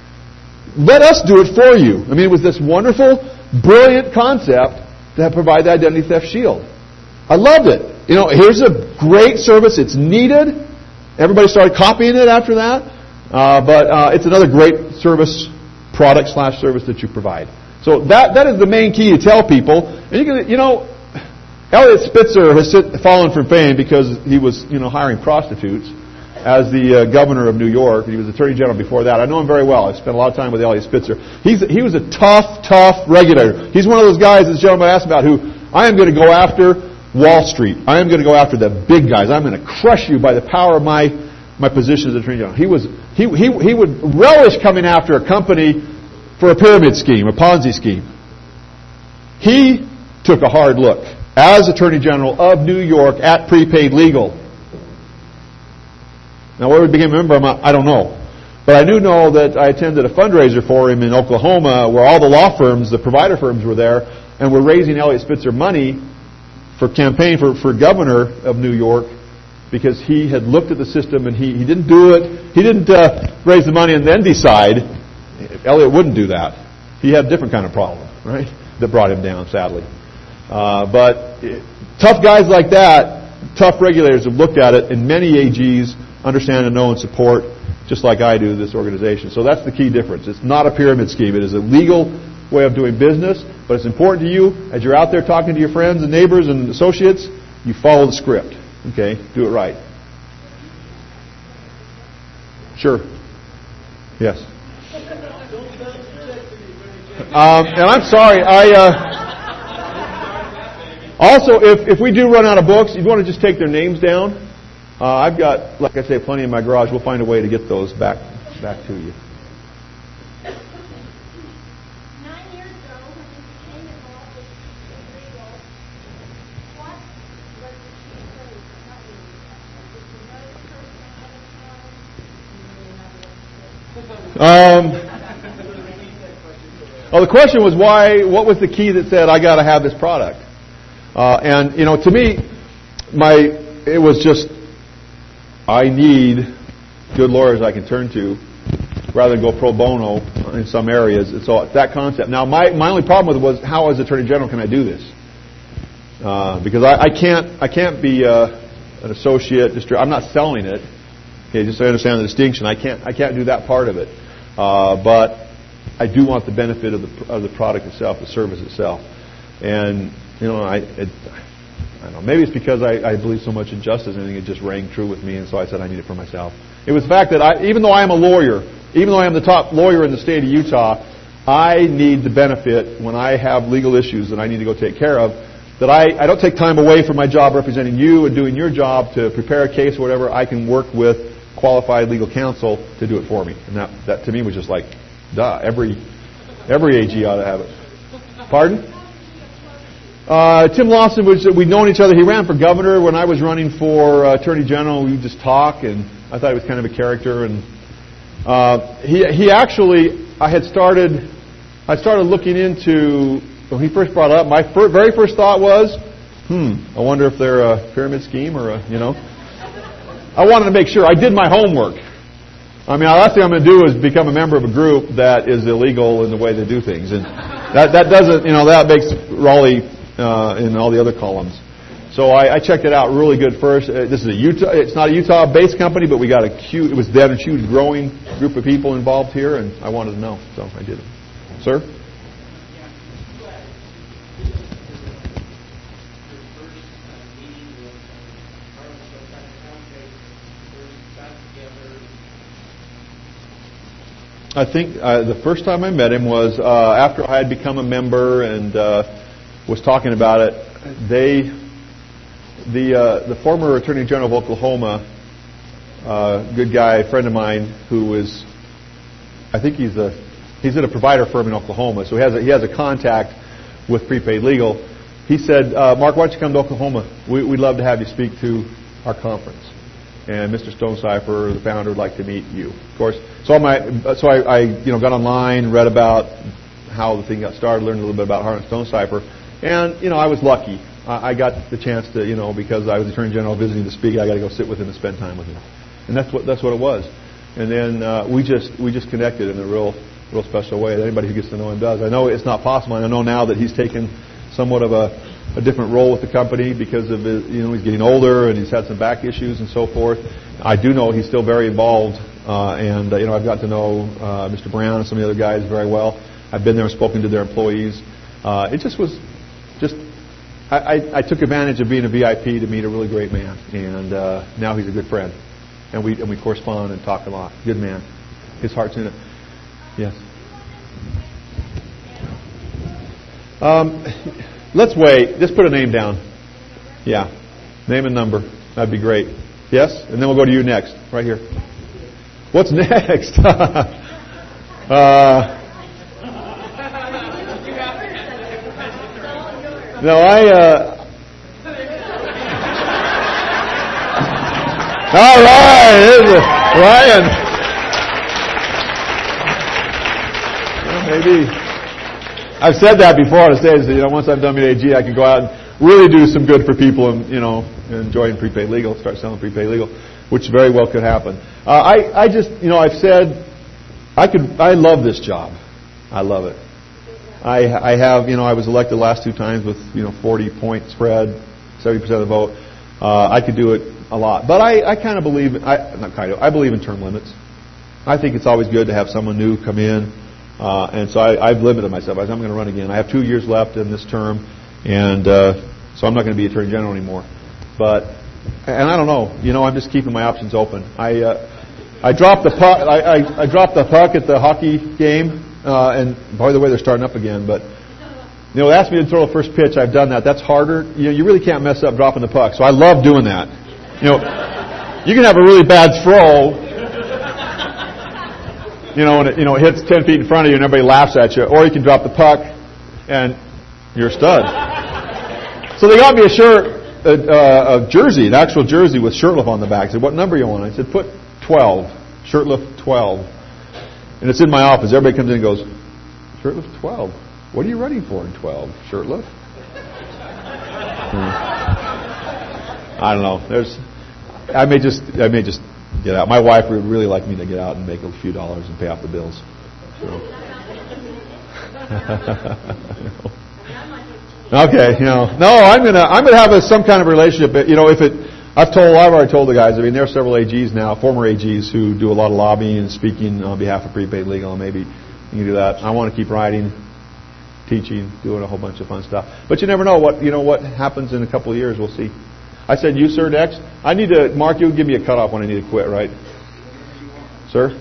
S2: Let us do it for you. I mean, it was this wonderful, brilliant concept to provide the identity theft shield. I loved it. You know, here's a great service. It's needed. Everybody started copying it after that. Uh, but uh, it's another great service, product slash service that you provide. So that that is the main key to tell people. And you can, you know, Eliot Spitzer has sit, fallen from fame because he was, you know, hiring prostitutes as the uh, governor of New York. He was attorney general before that. I know him very well. I spent a lot of time with Eliot Spitzer. He's he was a tough, tough regulator. He's one of those guys, this gentleman asked about, who I am going to go after Wall Street. I am going to go after the big guys. I'm going to crush you by the power of my my position as attorney general. He was he he he would relish coming after a company for a pyramid scheme, a Ponzi scheme. He took a hard look as attorney general of New York at Prepaid Legal. Now, where we became a member, I don't know. But I do know that I attended a fundraiser for him in Oklahoma where all the law firms, the provider firms were there, and were raising Eliot Spitzer money for campaign for, for governor of New York because he had looked at the system and he, he didn't do it. He didn't uh, raise the money and then decide. Eliot wouldn't do that. He had a different kind of problem, right, that brought him down, sadly. Uh, but it, tough guys like that, tough regulators have looked at it, and many A Gs understand and know and support, just like I do, this organization. So that's the key difference. It's not a pyramid scheme. It is a legal way of doing business, but it's important to you, as you're out there talking to your friends and neighbors and associates, you follow the script. Okay? Do it right. Sure. Yes. Um, and I'm sorry, I... Uh, also, if, if we do run out of books, you want to just take their names down. Uh, I've got, like I say, plenty in my garage. We'll find a way to get those back back to you.
S7: Nine years ago, when you became involved with legal, what was the key phrase? Not you. Did you know the person
S2: Um, well, the question was why. What was the key that said I got to have this product? Uh, and you know, to me, my it was just I need good lawyers I can turn to, rather than go pro bono in some areas. It's all that concept. Now, my my only problem with it was how, as Attorney General, can I do this? Uh, because I, I can't I can't be uh, an associate. Distri- I'm not selling it. Okay, just so I understand the distinction. I can't I can't do that part of it. Uh, but I do want the benefit of the of the product itself, the service itself, and you know I. It, I don't know. Maybe it's because I, I believe so much in justice and I think it just rang true with me, and so I said I need it for myself. It was the fact that I, even though I am a lawyer, even though I am the top lawyer in the state of Utah, I need the benefit when I have legal issues that I need to go take care of, that I, I don't take time away from my job representing you and doing your job to prepare a case or whatever. I can work with qualified legal counsel to do it for me. And that, that to me was just like, duh. Every Every A G ought to have it. Pardon? Uh, Tim Lawson, was, we'd known each other. He ran for governor when I was running for uh, attorney general. We would just talk, and I thought he was kind of a character. And uh, he he actually, I had started, I started looking into when he first brought it up. My fir- very first thought was, hmm, I wonder if they're a pyramid scheme or a, you know. I wanted to make sure I did my homework. I mean, the last thing I'm going to do is become a member of a group that is illegal in the way they do things, and that that doesn't, you know, that makes Raleigh. Uh, in all the other columns. So I, I checked it out really good first. Uh, this is a Utah, it's not a Utah-based company, but we got a cute, it was then a huge growing group of people involved here, and I wanted to know, so I did it. Sir? I think uh, the first time I met him was uh, after I had become a member and uh, was talking about it. They, the uh, the former Attorney General of Oklahoma, uh, good guy, friend of mine, who was, I think he's a he's at a provider firm in Oklahoma, so he has a, he has a contact with Prepaid Legal. He said, uh, Mark, why don't you come to Oklahoma? We, we'd love to have you speak to our conference. And Mister Stonecipher, the founder, would like to meet you. Of course, so my so I, I you know got online, read about how the thing got started, learned a little bit about Harlan Stonecipher, and you know I was lucky. I, I got the chance to you know because I was the Attorney General visiting to speak, I got to go sit with him and spend time with him, and that's what that's what it was. And then uh, we just we just connected in a real real special way. Anybody who gets to know him does. I know it's not possible, and I know now that he's taken somewhat of a a different role with the company because of his, you know he's getting older and he's had some back issues and so forth. I do know he's still very involved, uh, and uh, you know I've got to know uh, Mister Brown and some of the other guys very well. I've been there and spoken to their employees. Uh, it just was just I, I, I took advantage of being a V I P to meet a really great man, and uh, now he's a good friend, and we and we correspond and talk a lot. Good man, his heart's in it. Yes. Um, let's wait. Just put a name down. Yeah, name and number. That'd be great. Yes, and then we'll go to you next, right here. What's next? uh, no, I. Uh, all right, there's a, Ryan. Well, maybe. I've said that before on the stage. You know, once I'm done with A G, I can go out and really do some good for people, and you know, enjoying prepaid legal, start selling prepaid legal, which very well could happen. Uh, I, I just, you know, I've said, I could, I love this job. I love it. I, I have, you know, I was elected the last two times with, you know, forty point spread, seventy percent of the vote. Uh, I could do it a lot, but I, I kind of believe, I not kind of, I believe in term limits. I think it's always good to have someone new come in. Uh, and so I, I've limited myself. I said, I'm going to run again. I have two years left in this term, and uh, so I'm not going to be Attorney General anymore. But, and I don't know. You know, I'm just keeping my options open. I uh, I dropped the puck. I, I, I dropped the puck at the hockey game, uh, and by the way, they're starting up again. But you know, they asked me to throw the first pitch. I've done that. That's harder. You know, you really can't mess up dropping the puck. So I love doing that. You know, you can have a really bad throw. You know, and it, you know, it hits ten feet in front of you and everybody laughs at you. Or you can drop the puck and you're a stud. So they got me a shirt, a, a, a jersey, an actual jersey with Shirtliff on the back. I said, what number you want? I said, put twelve. Shirtliff twelve. And it's in my office. Everybody comes in and goes, Shirtliff twelve. What are you running for in twelve? Shirtliff? Hmm. I don't know. There's, I may just, I may just get out. My wife would really like me to get out and make a few dollars and pay off the bills. So. Okay, you know, no, I'm gonna, I'm gonna have a, some kind of relationship. You know, if it, I've told, I've already told the guys. I mean, there are several A Gs now, former A Gs, who do a lot of lobbying and speaking on behalf of Prepaid Legal, and maybe you can do that. I want to keep writing, teaching, doing a whole bunch of fun stuff. But you never know what, you know, what happens in a couple of years. We'll see. I said, you, sir, next. I need to, Mark, you give me a cutoff when I need to quit, right? Sir?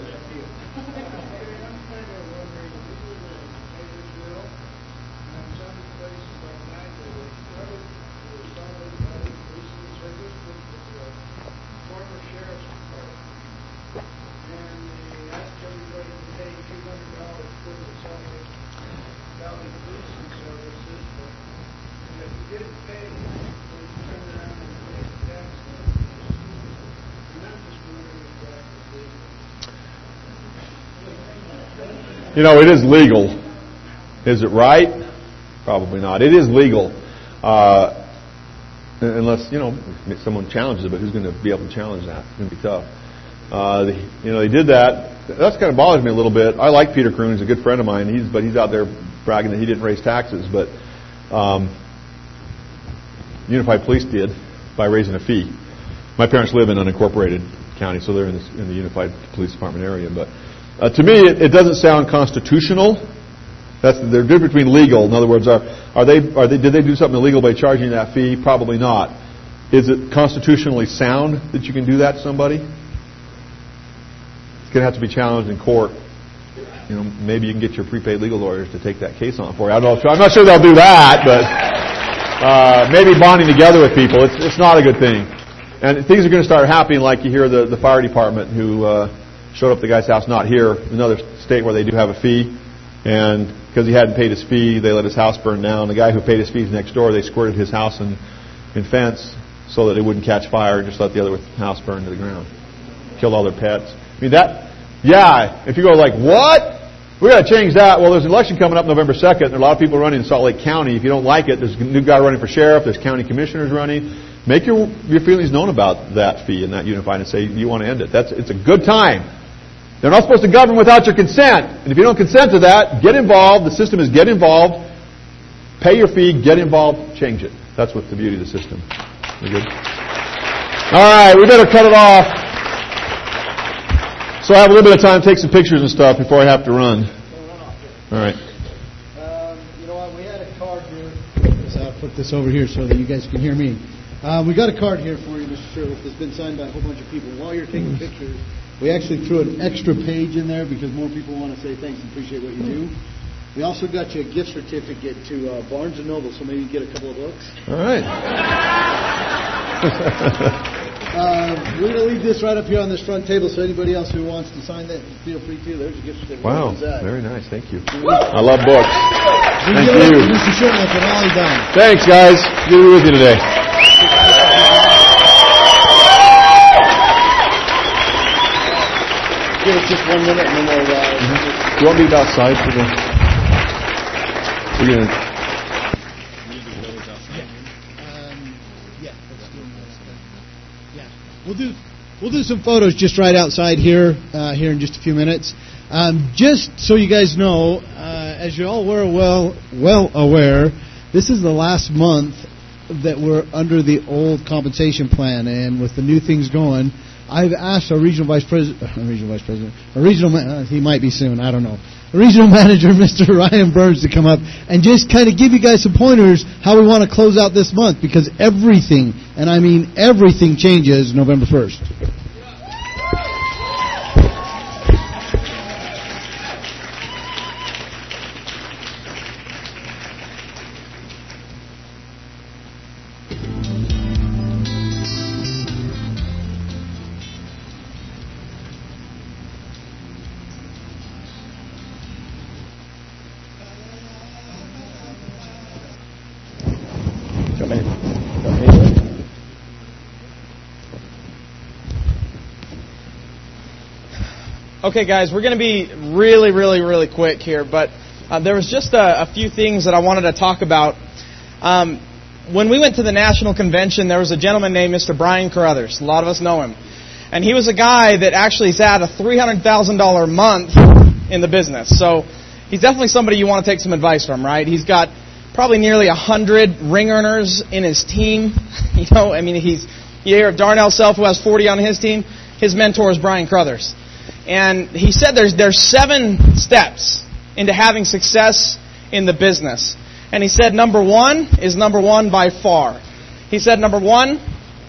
S2: You know, it is legal. Is it right? Probably not. It is legal. Uh, unless, you know, someone challenges it, but who's going to be able to challenge that? It's going to be tough. Uh, the, you know, they did that. That's kind of bothers me a little bit. I like Peter Kroon. He's a good friend of mine. He's, but he's out there bragging that he didn't raise taxes. But um, Unified Police did by raising a fee. My parents live in unincorporated county, so they're in, this, in the Unified Police Department area. But uh, to me, it, it doesn't sound constitutional. That's the, the difference between legal. In other words, are are they are they did they do something illegal by charging that fee? Probably not. Is it constitutionally sound that you can do that to somebody? It's going to have to be challenged in court. You know, maybe you can get your prepaid legal lawyers to take that case on for you. I don't know. If, I'm not sure they'll do that, but uh, maybe bonding together with people. It's it's not a good thing. And things are going to start happening, like you hear the the fire department who uh, showed up at the guy's house, not here, another state where they do have a fee, and because he hadn't paid his fee, they let his house burn down. The guy who paid his fees next door, they squirted his house and, and fence so that it wouldn't catch fire and just let the other house burn to the ground. Killed all their pets. I mean, that, yeah, if you go like, what? We got to change that. Well, there's an election coming up November second. There are a lot of people running in Salt Lake County. If you don't like it, there's a new guy running for sheriff. There's county commissioners running. Make your your feelings known about that fee and that unified and say you want to end it. That's It's a good time. They're not supposed to govern without your consent. And if you don't consent to that, get involved. The system is get involved. Pay your fee, get involved, change it. That's what's the beauty of the system. We good? All right, we better cut it off. So I have a little bit of time to take some pictures and stuff before I have to run. All right.
S1: Um, you know what? We had a card here. So I'll put this over here so that you guys can hear me. Um, we got a card here for you, Mister Shirley, that's been signed by a whole bunch of people. While you're taking pictures, we actually threw an extra page in there because more people want to say thanks and appreciate what you do. We also got you a gift certificate to uh, Barnes and Noble, so maybe you get a couple of books.
S2: All right.
S1: uh, we're going to leave this right up here on this front table, so anybody else who wants to sign that, feel free to. There's a gift certificate.
S2: Wow, very nice. Thank you. I love books.
S1: We
S2: Thank you.
S1: Mister Shirley and all he's done.
S2: Thanks, guys. Good to be with you today.
S1: Give us just one minute and then we'll... Uh,
S2: mm-hmm. Do you want me to be outside for the... We're going to...
S1: We'll do we'll do some photos just right outside here uh, here in just a few minutes. Um, just so you guys know, uh, as you all were well well aware, this is the last month that we're under the old compensation plan, and with the new things going, I've asked our regional vice president, uh, regional vice president, a regional uh, he might be soon, I don't know, a regional manager, Mister Ryan Burns, to come up and just kind of give you guys some pointers how we want to close out this month, because everything, and I mean everything, changes November first.
S8: Okay, guys, we're going to be really, really, really quick here, but uh, there was just a, a few things that I wanted to talk about. Um, when we went to the national convention, there was a gentleman named Mister Brian Carruthers. A lot of us know him. And he was a guy that actually is at a three hundred thousand dollars a month in the business. So he's definitely somebody you want to take some advice from, right? He's got probably nearly one hundred ring earners in his team. You know, I mean, he's you hear of Darnell Self, who has forty on his team. His mentor is Brian Carruthers. And he said there's there's seven steps into having success in the business. And he said number one is number one by far. He said number one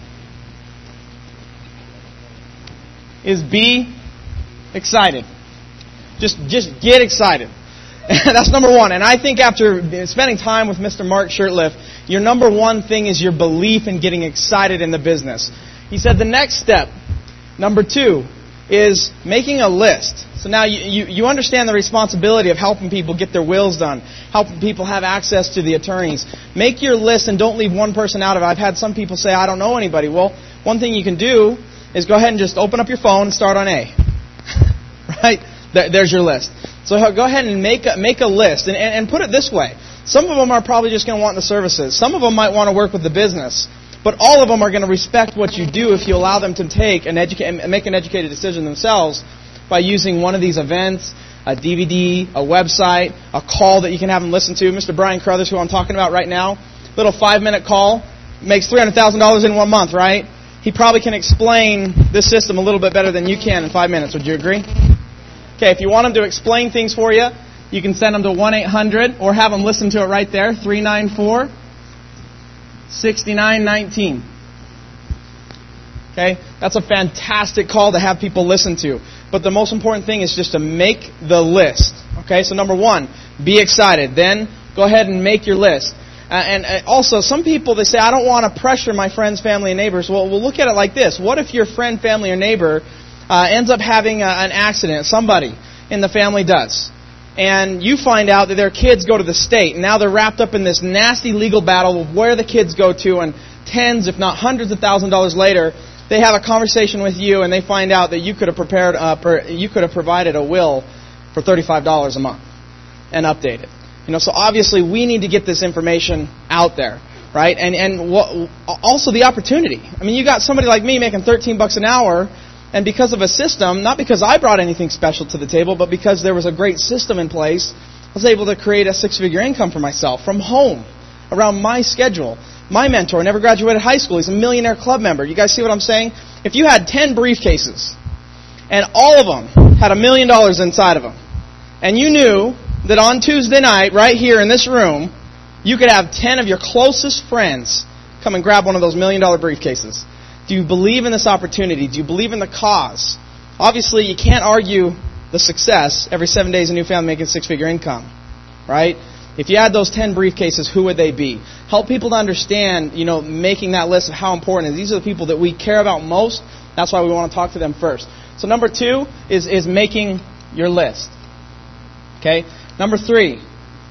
S8: is be excited. Just just get excited. That's number one. And I think after spending time with Mister Mark Shurtleff, your number one thing is your belief in getting excited in the business. He said the next step, number two, is making a list. So now you, you, you understand the responsibility of helping people get their wills done, helping people have access to the attorneys. Make your list and don't leave one person out of it. I've had some people say, I don't know anybody. Well, one thing you can do is go ahead and just open up your phone and start on A. Right? There's your list. So go ahead and make a, make a list. And, and, and put it this way. Some of them are probably just going to want the services. Some of them might want to work with the business. But all of them are going to respect what you do if you allow them to take an educa- make an educated decision themselves by using one of these events, a D V D, a website, a call that you can have them listen to. Mister Brian Carruthers, who I'm talking about right now, little five-minute call, makes three hundred thousand dollars in one month, right? He probably can explain this system a little bit better than you can in five minutes. Would you agree? Okay, if you want him to explain things for you, you can send them to one eight hundred or have them listen to it right there, three nine four, six nine one nine. Okay, that's a fantastic call to have people listen to. But the most important thing is just to make the list. Okay, so number one, be excited. Then go ahead and make your list. Uh, and uh, also, some people, they say, I don't want to pressure my friends, family, and neighbors. Well, we'll look at it like this. What if your friend, family, or neighbor uh, ends up having a, an accident? Somebody in the family does. And you find out that their kids go to the state. And now they're wrapped up in this nasty legal battle of where the kids go to. And tens, if not hundreds of thousands of dollars later, they have a conversation with you and they find out that you could have prepared, uh, per, you could have provided a will for thirty-five dollars a month and updated. You know, so obviously we need to get this information out there, right? And and what, also the opportunity. I mean, you got somebody like me making thirteen bucks an hour, and because of a system, not because I brought anything special to the table, but because there was a great system in place, I was able to create a six-figure income for myself from home, around my schedule. My mentor never graduated high school. He's a millionaire club member. You guys see what I'm saying? If you had ten briefcases, and all of them had a million dollars inside of them, and you knew that on Tuesday night, right here in this room, you could have ten of your closest friends come and grab one of those million dollar briefcases. Do you believe in this opportunity? Do you believe in the cause? Obviously, you can't argue the success every seven days a new family making six-figure income, right? If you had those ten briefcases, who would they be? Help people to understand, you know, making that list of how important it is. These are the people that we care about most. That's why we want to talk to them first. So number two is, is making your list. Okay? Number three.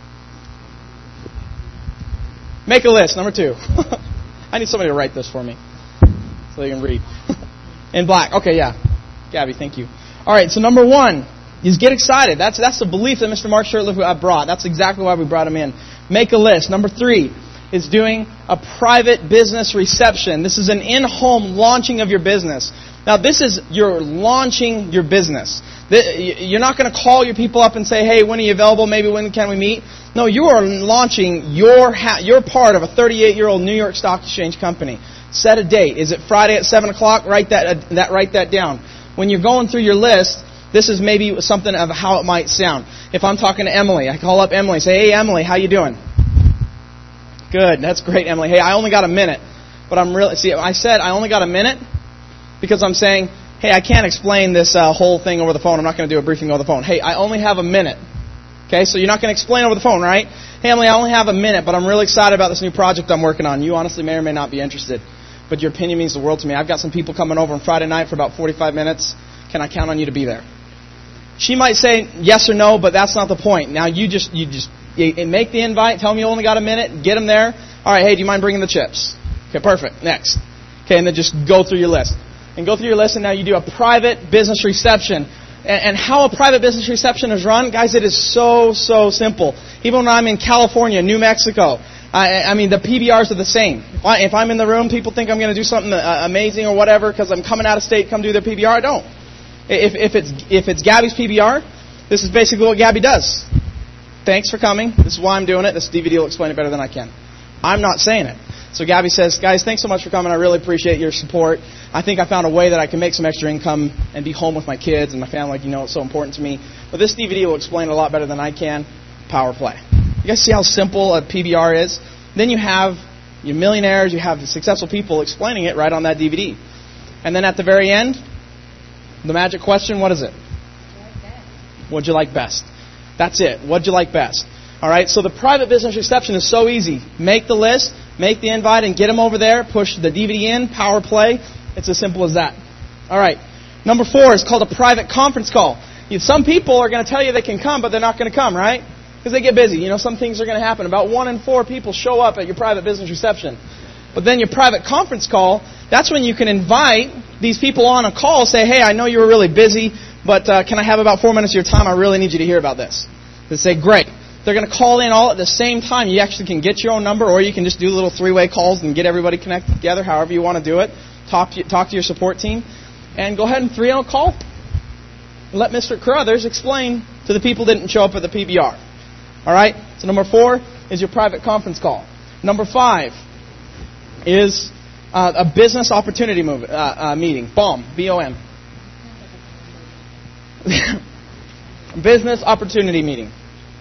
S8: Make a list. Number two. I need somebody to write this for me so they can read. In black. Okay, yeah. Gabby, thank you. All right, so number one is get excited. That's that's the belief that Mister Mark Shurtleff brought. That's exactly why we brought him in. Make a list. Number three is doing a private business reception. This is an in-home launching of your business. Now, this is you're launching your business. You're not going to call your people up and say, hey, when are you available? Maybe when can we meet? No, you are launching your ha- your part of a thirty-eight-year-old New York Stock Exchange company. Set a date. Is it Friday at seven o'clock? Write that, uh, that, write that down. When you're going through your list, this is maybe something of how it might sound. If I'm talking to Emily, I call up Emily and say, hey, Emily, how you doing? Good. That's great, Emily. Hey, I only got a minute. But I'm really, see, I said I only got a minute because I'm saying, hey, I can't explain this uh, whole thing over the phone. I'm not going to do a briefing over the phone. Hey, I only have a minute. Okay, so you're not going to explain over the phone, right? Hey, Emily, I only have a minute, but I'm really excited about this new project I'm working on. You honestly may or may not be interested, but your opinion means the world to me. I've got some people coming over on Friday night for about forty-five minutes. Can I count on you to be there? She might say yes or no, but that's not the point. Now you just you just you make the invite. Tell them you only got a minute. Get them there. All right. Hey, do you mind bringing the chips? Okay, perfect. Next. Okay, and then just go through your list and go through your list. And now you do a private business reception. And, and how a private business reception is run, guys, it is so so simple. Even when I'm in California, New Mexico, I, I mean the P B Rs are the same. If, I, if I'm in the room, people think I'm going to do something uh, amazing or whatever because I'm coming out of state, come do their P B R. I don't. If, if it's if it's Gabby's P B R, this is basically what Gabby does. Thanks for coming. This is why I'm doing it. This D V D will explain it better than I can. I'm not saying it. So Gabby says, guys, thanks so much for coming. I really appreciate your support. I think I found a way that I can make some extra income and be home with my kids and my family. Like, you know, it's so important to me. But this D V D will explain it a lot better than I can. Power play. You guys see how simple a P B R is? Then you have your millionaires, you have successful people explaining it right on that D V D. And then at the very end, the magic question, what is it? What'd you like best? That's it. What'd you like best? All right, so the private business reception is so easy. Make the list, make the invite, and get them over there. Push the D V D in, power play. It's as simple as that. All right, number four is called a private conference call. Some people are going to tell you they can come, but they're not going to come, right? Because they get busy. You know, some things are going to happen. About one in four people show up at your private business reception. But then your private conference call, that's when you can invite these people on a call, say, hey, I know you were really busy, but uh, can I have about four minutes of your time? I really need you to hear about this. They say, great. They're going to call in all at the same time. You actually can get your own number, or you can just do little three-way calls and get everybody connected together, however you want to do it. Talk to, talk to your support team, and go ahead and three-oh call. Let Mister Carruthers explain to the people that didn't show up at the P B R. All right? So number four is your private conference call. Number five is uh, a business opportunity move, uh, uh, meeting. B O M. B O M. Business opportunity meeting.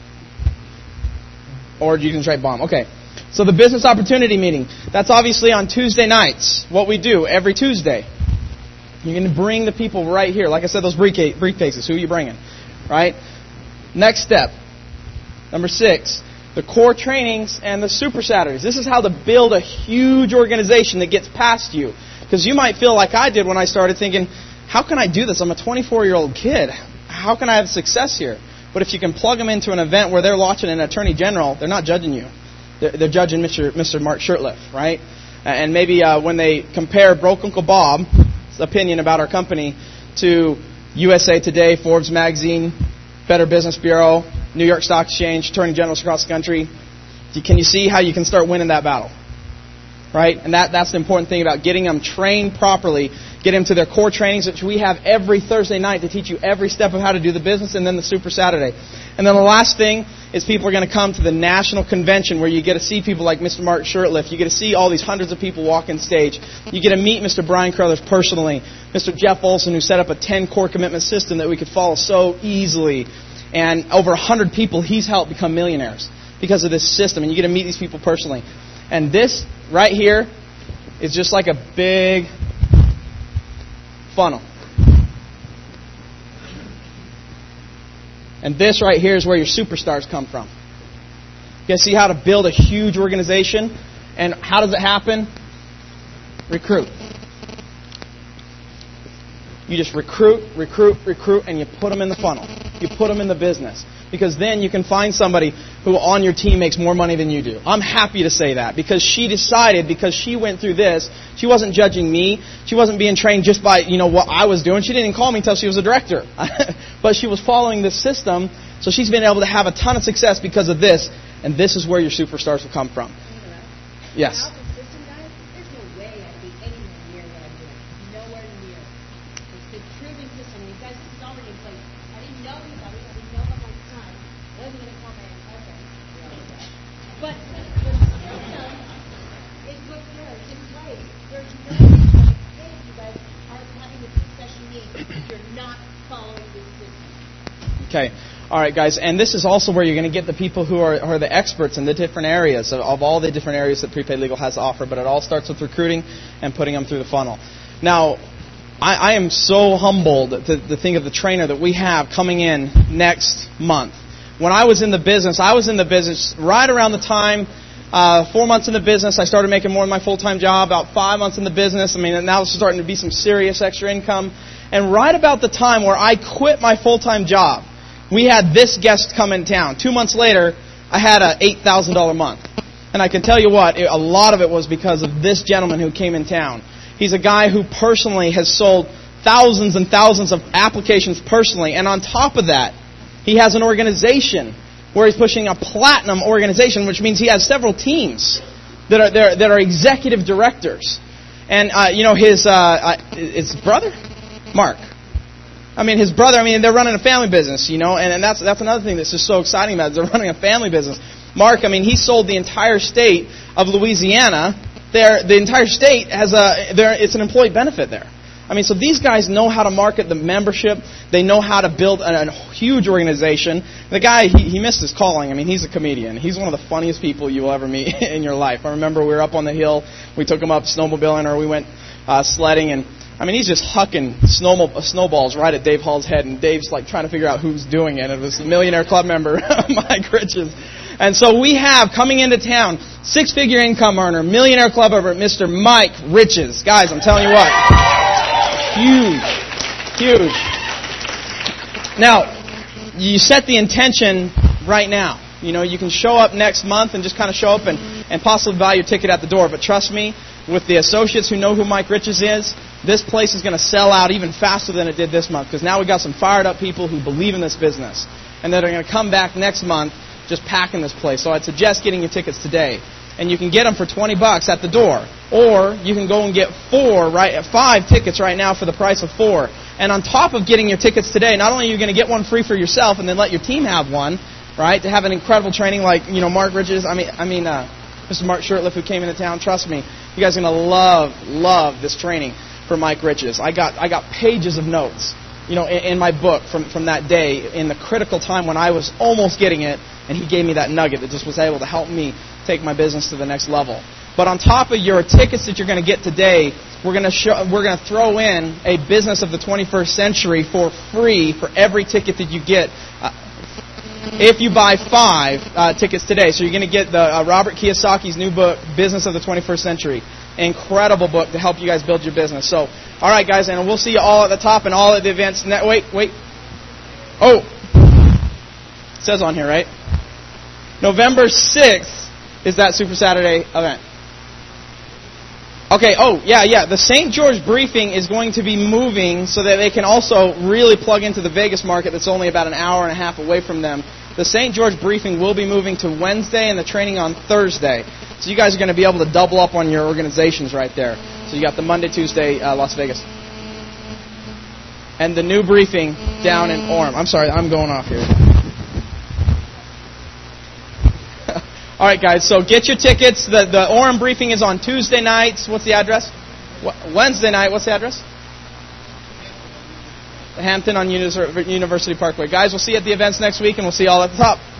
S8: Or you can try bomb. Okay. So the business opportunity meeting, that's obviously on Tuesday nights. What we do every Tuesday. You're going to bring the people right here. Like I said, those briefcases. Who are you bringing? Right? Next step. Number six. The core trainings and the super Saturdays. This is how to build a huge organization that gets past you. Because you might feel like I did when I started thinking, how can I do this? I'm a twenty-four-year-old kid. How can I have success here? But if you can plug them into an event where they're watching an attorney general, they're not judging you. They're, they're judging Mister Mister Mark Shurtleff, right? And maybe uh, when they compare Broke Uncle Bob's opinion about our company to U S A Today, Forbes Magazine, Better Business Bureau, New York Stock Exchange, attorney generals across the country, can you see how you can start winning that battle? Right? And that, that's the important thing about getting them trained properly, get them to their core trainings, which we have every Thursday night to teach you every step of how to do the business, and then the Super Saturday. And then the last thing is people are going to come to the national convention where you get to see people like Mister Mark Shurtleff. You get to see all these hundreds of people walk on stage. You get to meet Mister Brian Carruthers personally, Mister Jeff Olson, who set up a ten-core commitment system that we could follow so easily. And over one hundred people he's helped become millionaires because of this system. And you get to meet these people personally. And this right here is just like a big funnel. And this right here is where your superstars come from. You guys see how to build a huge organization? And how does it happen? Recruit. You just recruit, recruit, recruit, and you put them in the funnel. You put them in the business. Because then you can find somebody who on your team makes more money than you do. I'm happy to say that because she decided, because she went through this, she wasn't judging me. She wasn't being trained just by, you know, what I was doing. She didn't call me until she was a director. But she was following this system, so she's been able to have a ton of success because of this. And this is where your superstars will come from. Yes. Okay. All right, guys. And this is also where you're going to get the people who are, who are the experts in the different areas, of, of all the different areas that Prepaid Legal has to offer. But it all starts with recruiting and putting them through the funnel. Now, I, I am so humbled to, to think of the trainer that we have coming in next month. When I was in the business, I was in the business right around the time, uh, four months in the business, I started making more than my full-time job. About five months in the business, I mean, now it's starting to be some serious extra income. And right about the time where I quit my full-time job, we had this guest come in town. Two months later, I had an eight thousand dollars month. And I can tell you what, it, a lot of it was because of this gentleman who came in town. He's a guy who personally has sold thousands and thousands of applications personally. And on top of that, he has an organization where he's pushing a platinum organization, which means he has several teams that are that are, that are executive directors. And, uh, you know, his, uh, uh, his brother, Mark. I mean, his brother, I mean, they're running a family business, you know, and, and that's that's another thing that's just so exciting about it. They're running a family business. Mark, I mean, he sold the entire state of Louisiana. They're, the entire state has a, it's an employee benefit there. I mean, so these guys know how to market the membership. They know how to build a, a huge organization. The guy, he, he missed his calling. I mean, he's a comedian. He's one of the funniest people you will ever meet in your life. I remember we were up on the hill. We took him up snowmobiling, or we went uh, sledding, and I mean, he's just hucking snowball, snowballs right at Dave Hall's head, and Dave's like trying to figure out who's doing it. It was the Millionaire Club member, Mike Riches. And so we have, coming into town, six-figure income earner, Millionaire Club member, Mister Mike Riches. Guys, I'm telling you what, huge, huge. Now, you set the intention right now. You know, you can show up next month and just kind of show up and, and possibly buy your ticket at the door. But trust me, with the associates who know who Mike Riches is, this place is going to sell out even faster than it did this month, because now we've got some fired up people who believe in this business and that are going to come back next month just packing this place. So I'd suggest getting your tickets today. And you can get them for twenty bucks at the door. Or you can go and get four, right, five tickets right now for the price of four. And on top of getting your tickets today, not only are you going to get one free for yourself and then let your team have one, right, to have an incredible training like, you know, Mark Ridges, I mean, I mean, uh, Mister Mark Shurtleff, who came into town. Trust me, you guys are going to love, love this training for Mike Ridges. I got, I got pages of notes, you know, in, in my book from, from that day, in the critical time when I was almost getting it, and he gave me that nugget that just was able to help me take my business to the next level. But on top of your tickets that you're going to get today, we're going to show, we're going to throw in a business of the twenty-first century for free for every ticket that you get. Uh, if you buy five uh, tickets today, so you're going to get the uh, Robert Kiyosaki's new book, Business of the twenty-first century. Incredible book to help you guys build your business. So, all right, guys, and we'll see you all at the top and all at the events. Ne- wait, wait. Oh, it says on here, right? November sixth is that Super Saturday event. Okay, oh, yeah, yeah. The Saint George briefing is going to be moving so that they can also really plug into the Vegas market that's only about an hour and a half away from them. The Saint George briefing will be moving to Wednesday and the training on Thursday. So you guys are going to be able to double up on your organizations right there. So you got the Monday, Tuesday, uh, Las Vegas. And the new briefing down in Orem. I'm sorry, I'm going off here. All right, guys, so get your tickets. The the Orem briefing is on Tuesday nights. What's the address? Wednesday night. What's the address? The Hampton on University Parkway. Guys, we'll see you at the events next week, and we'll see you all at the top.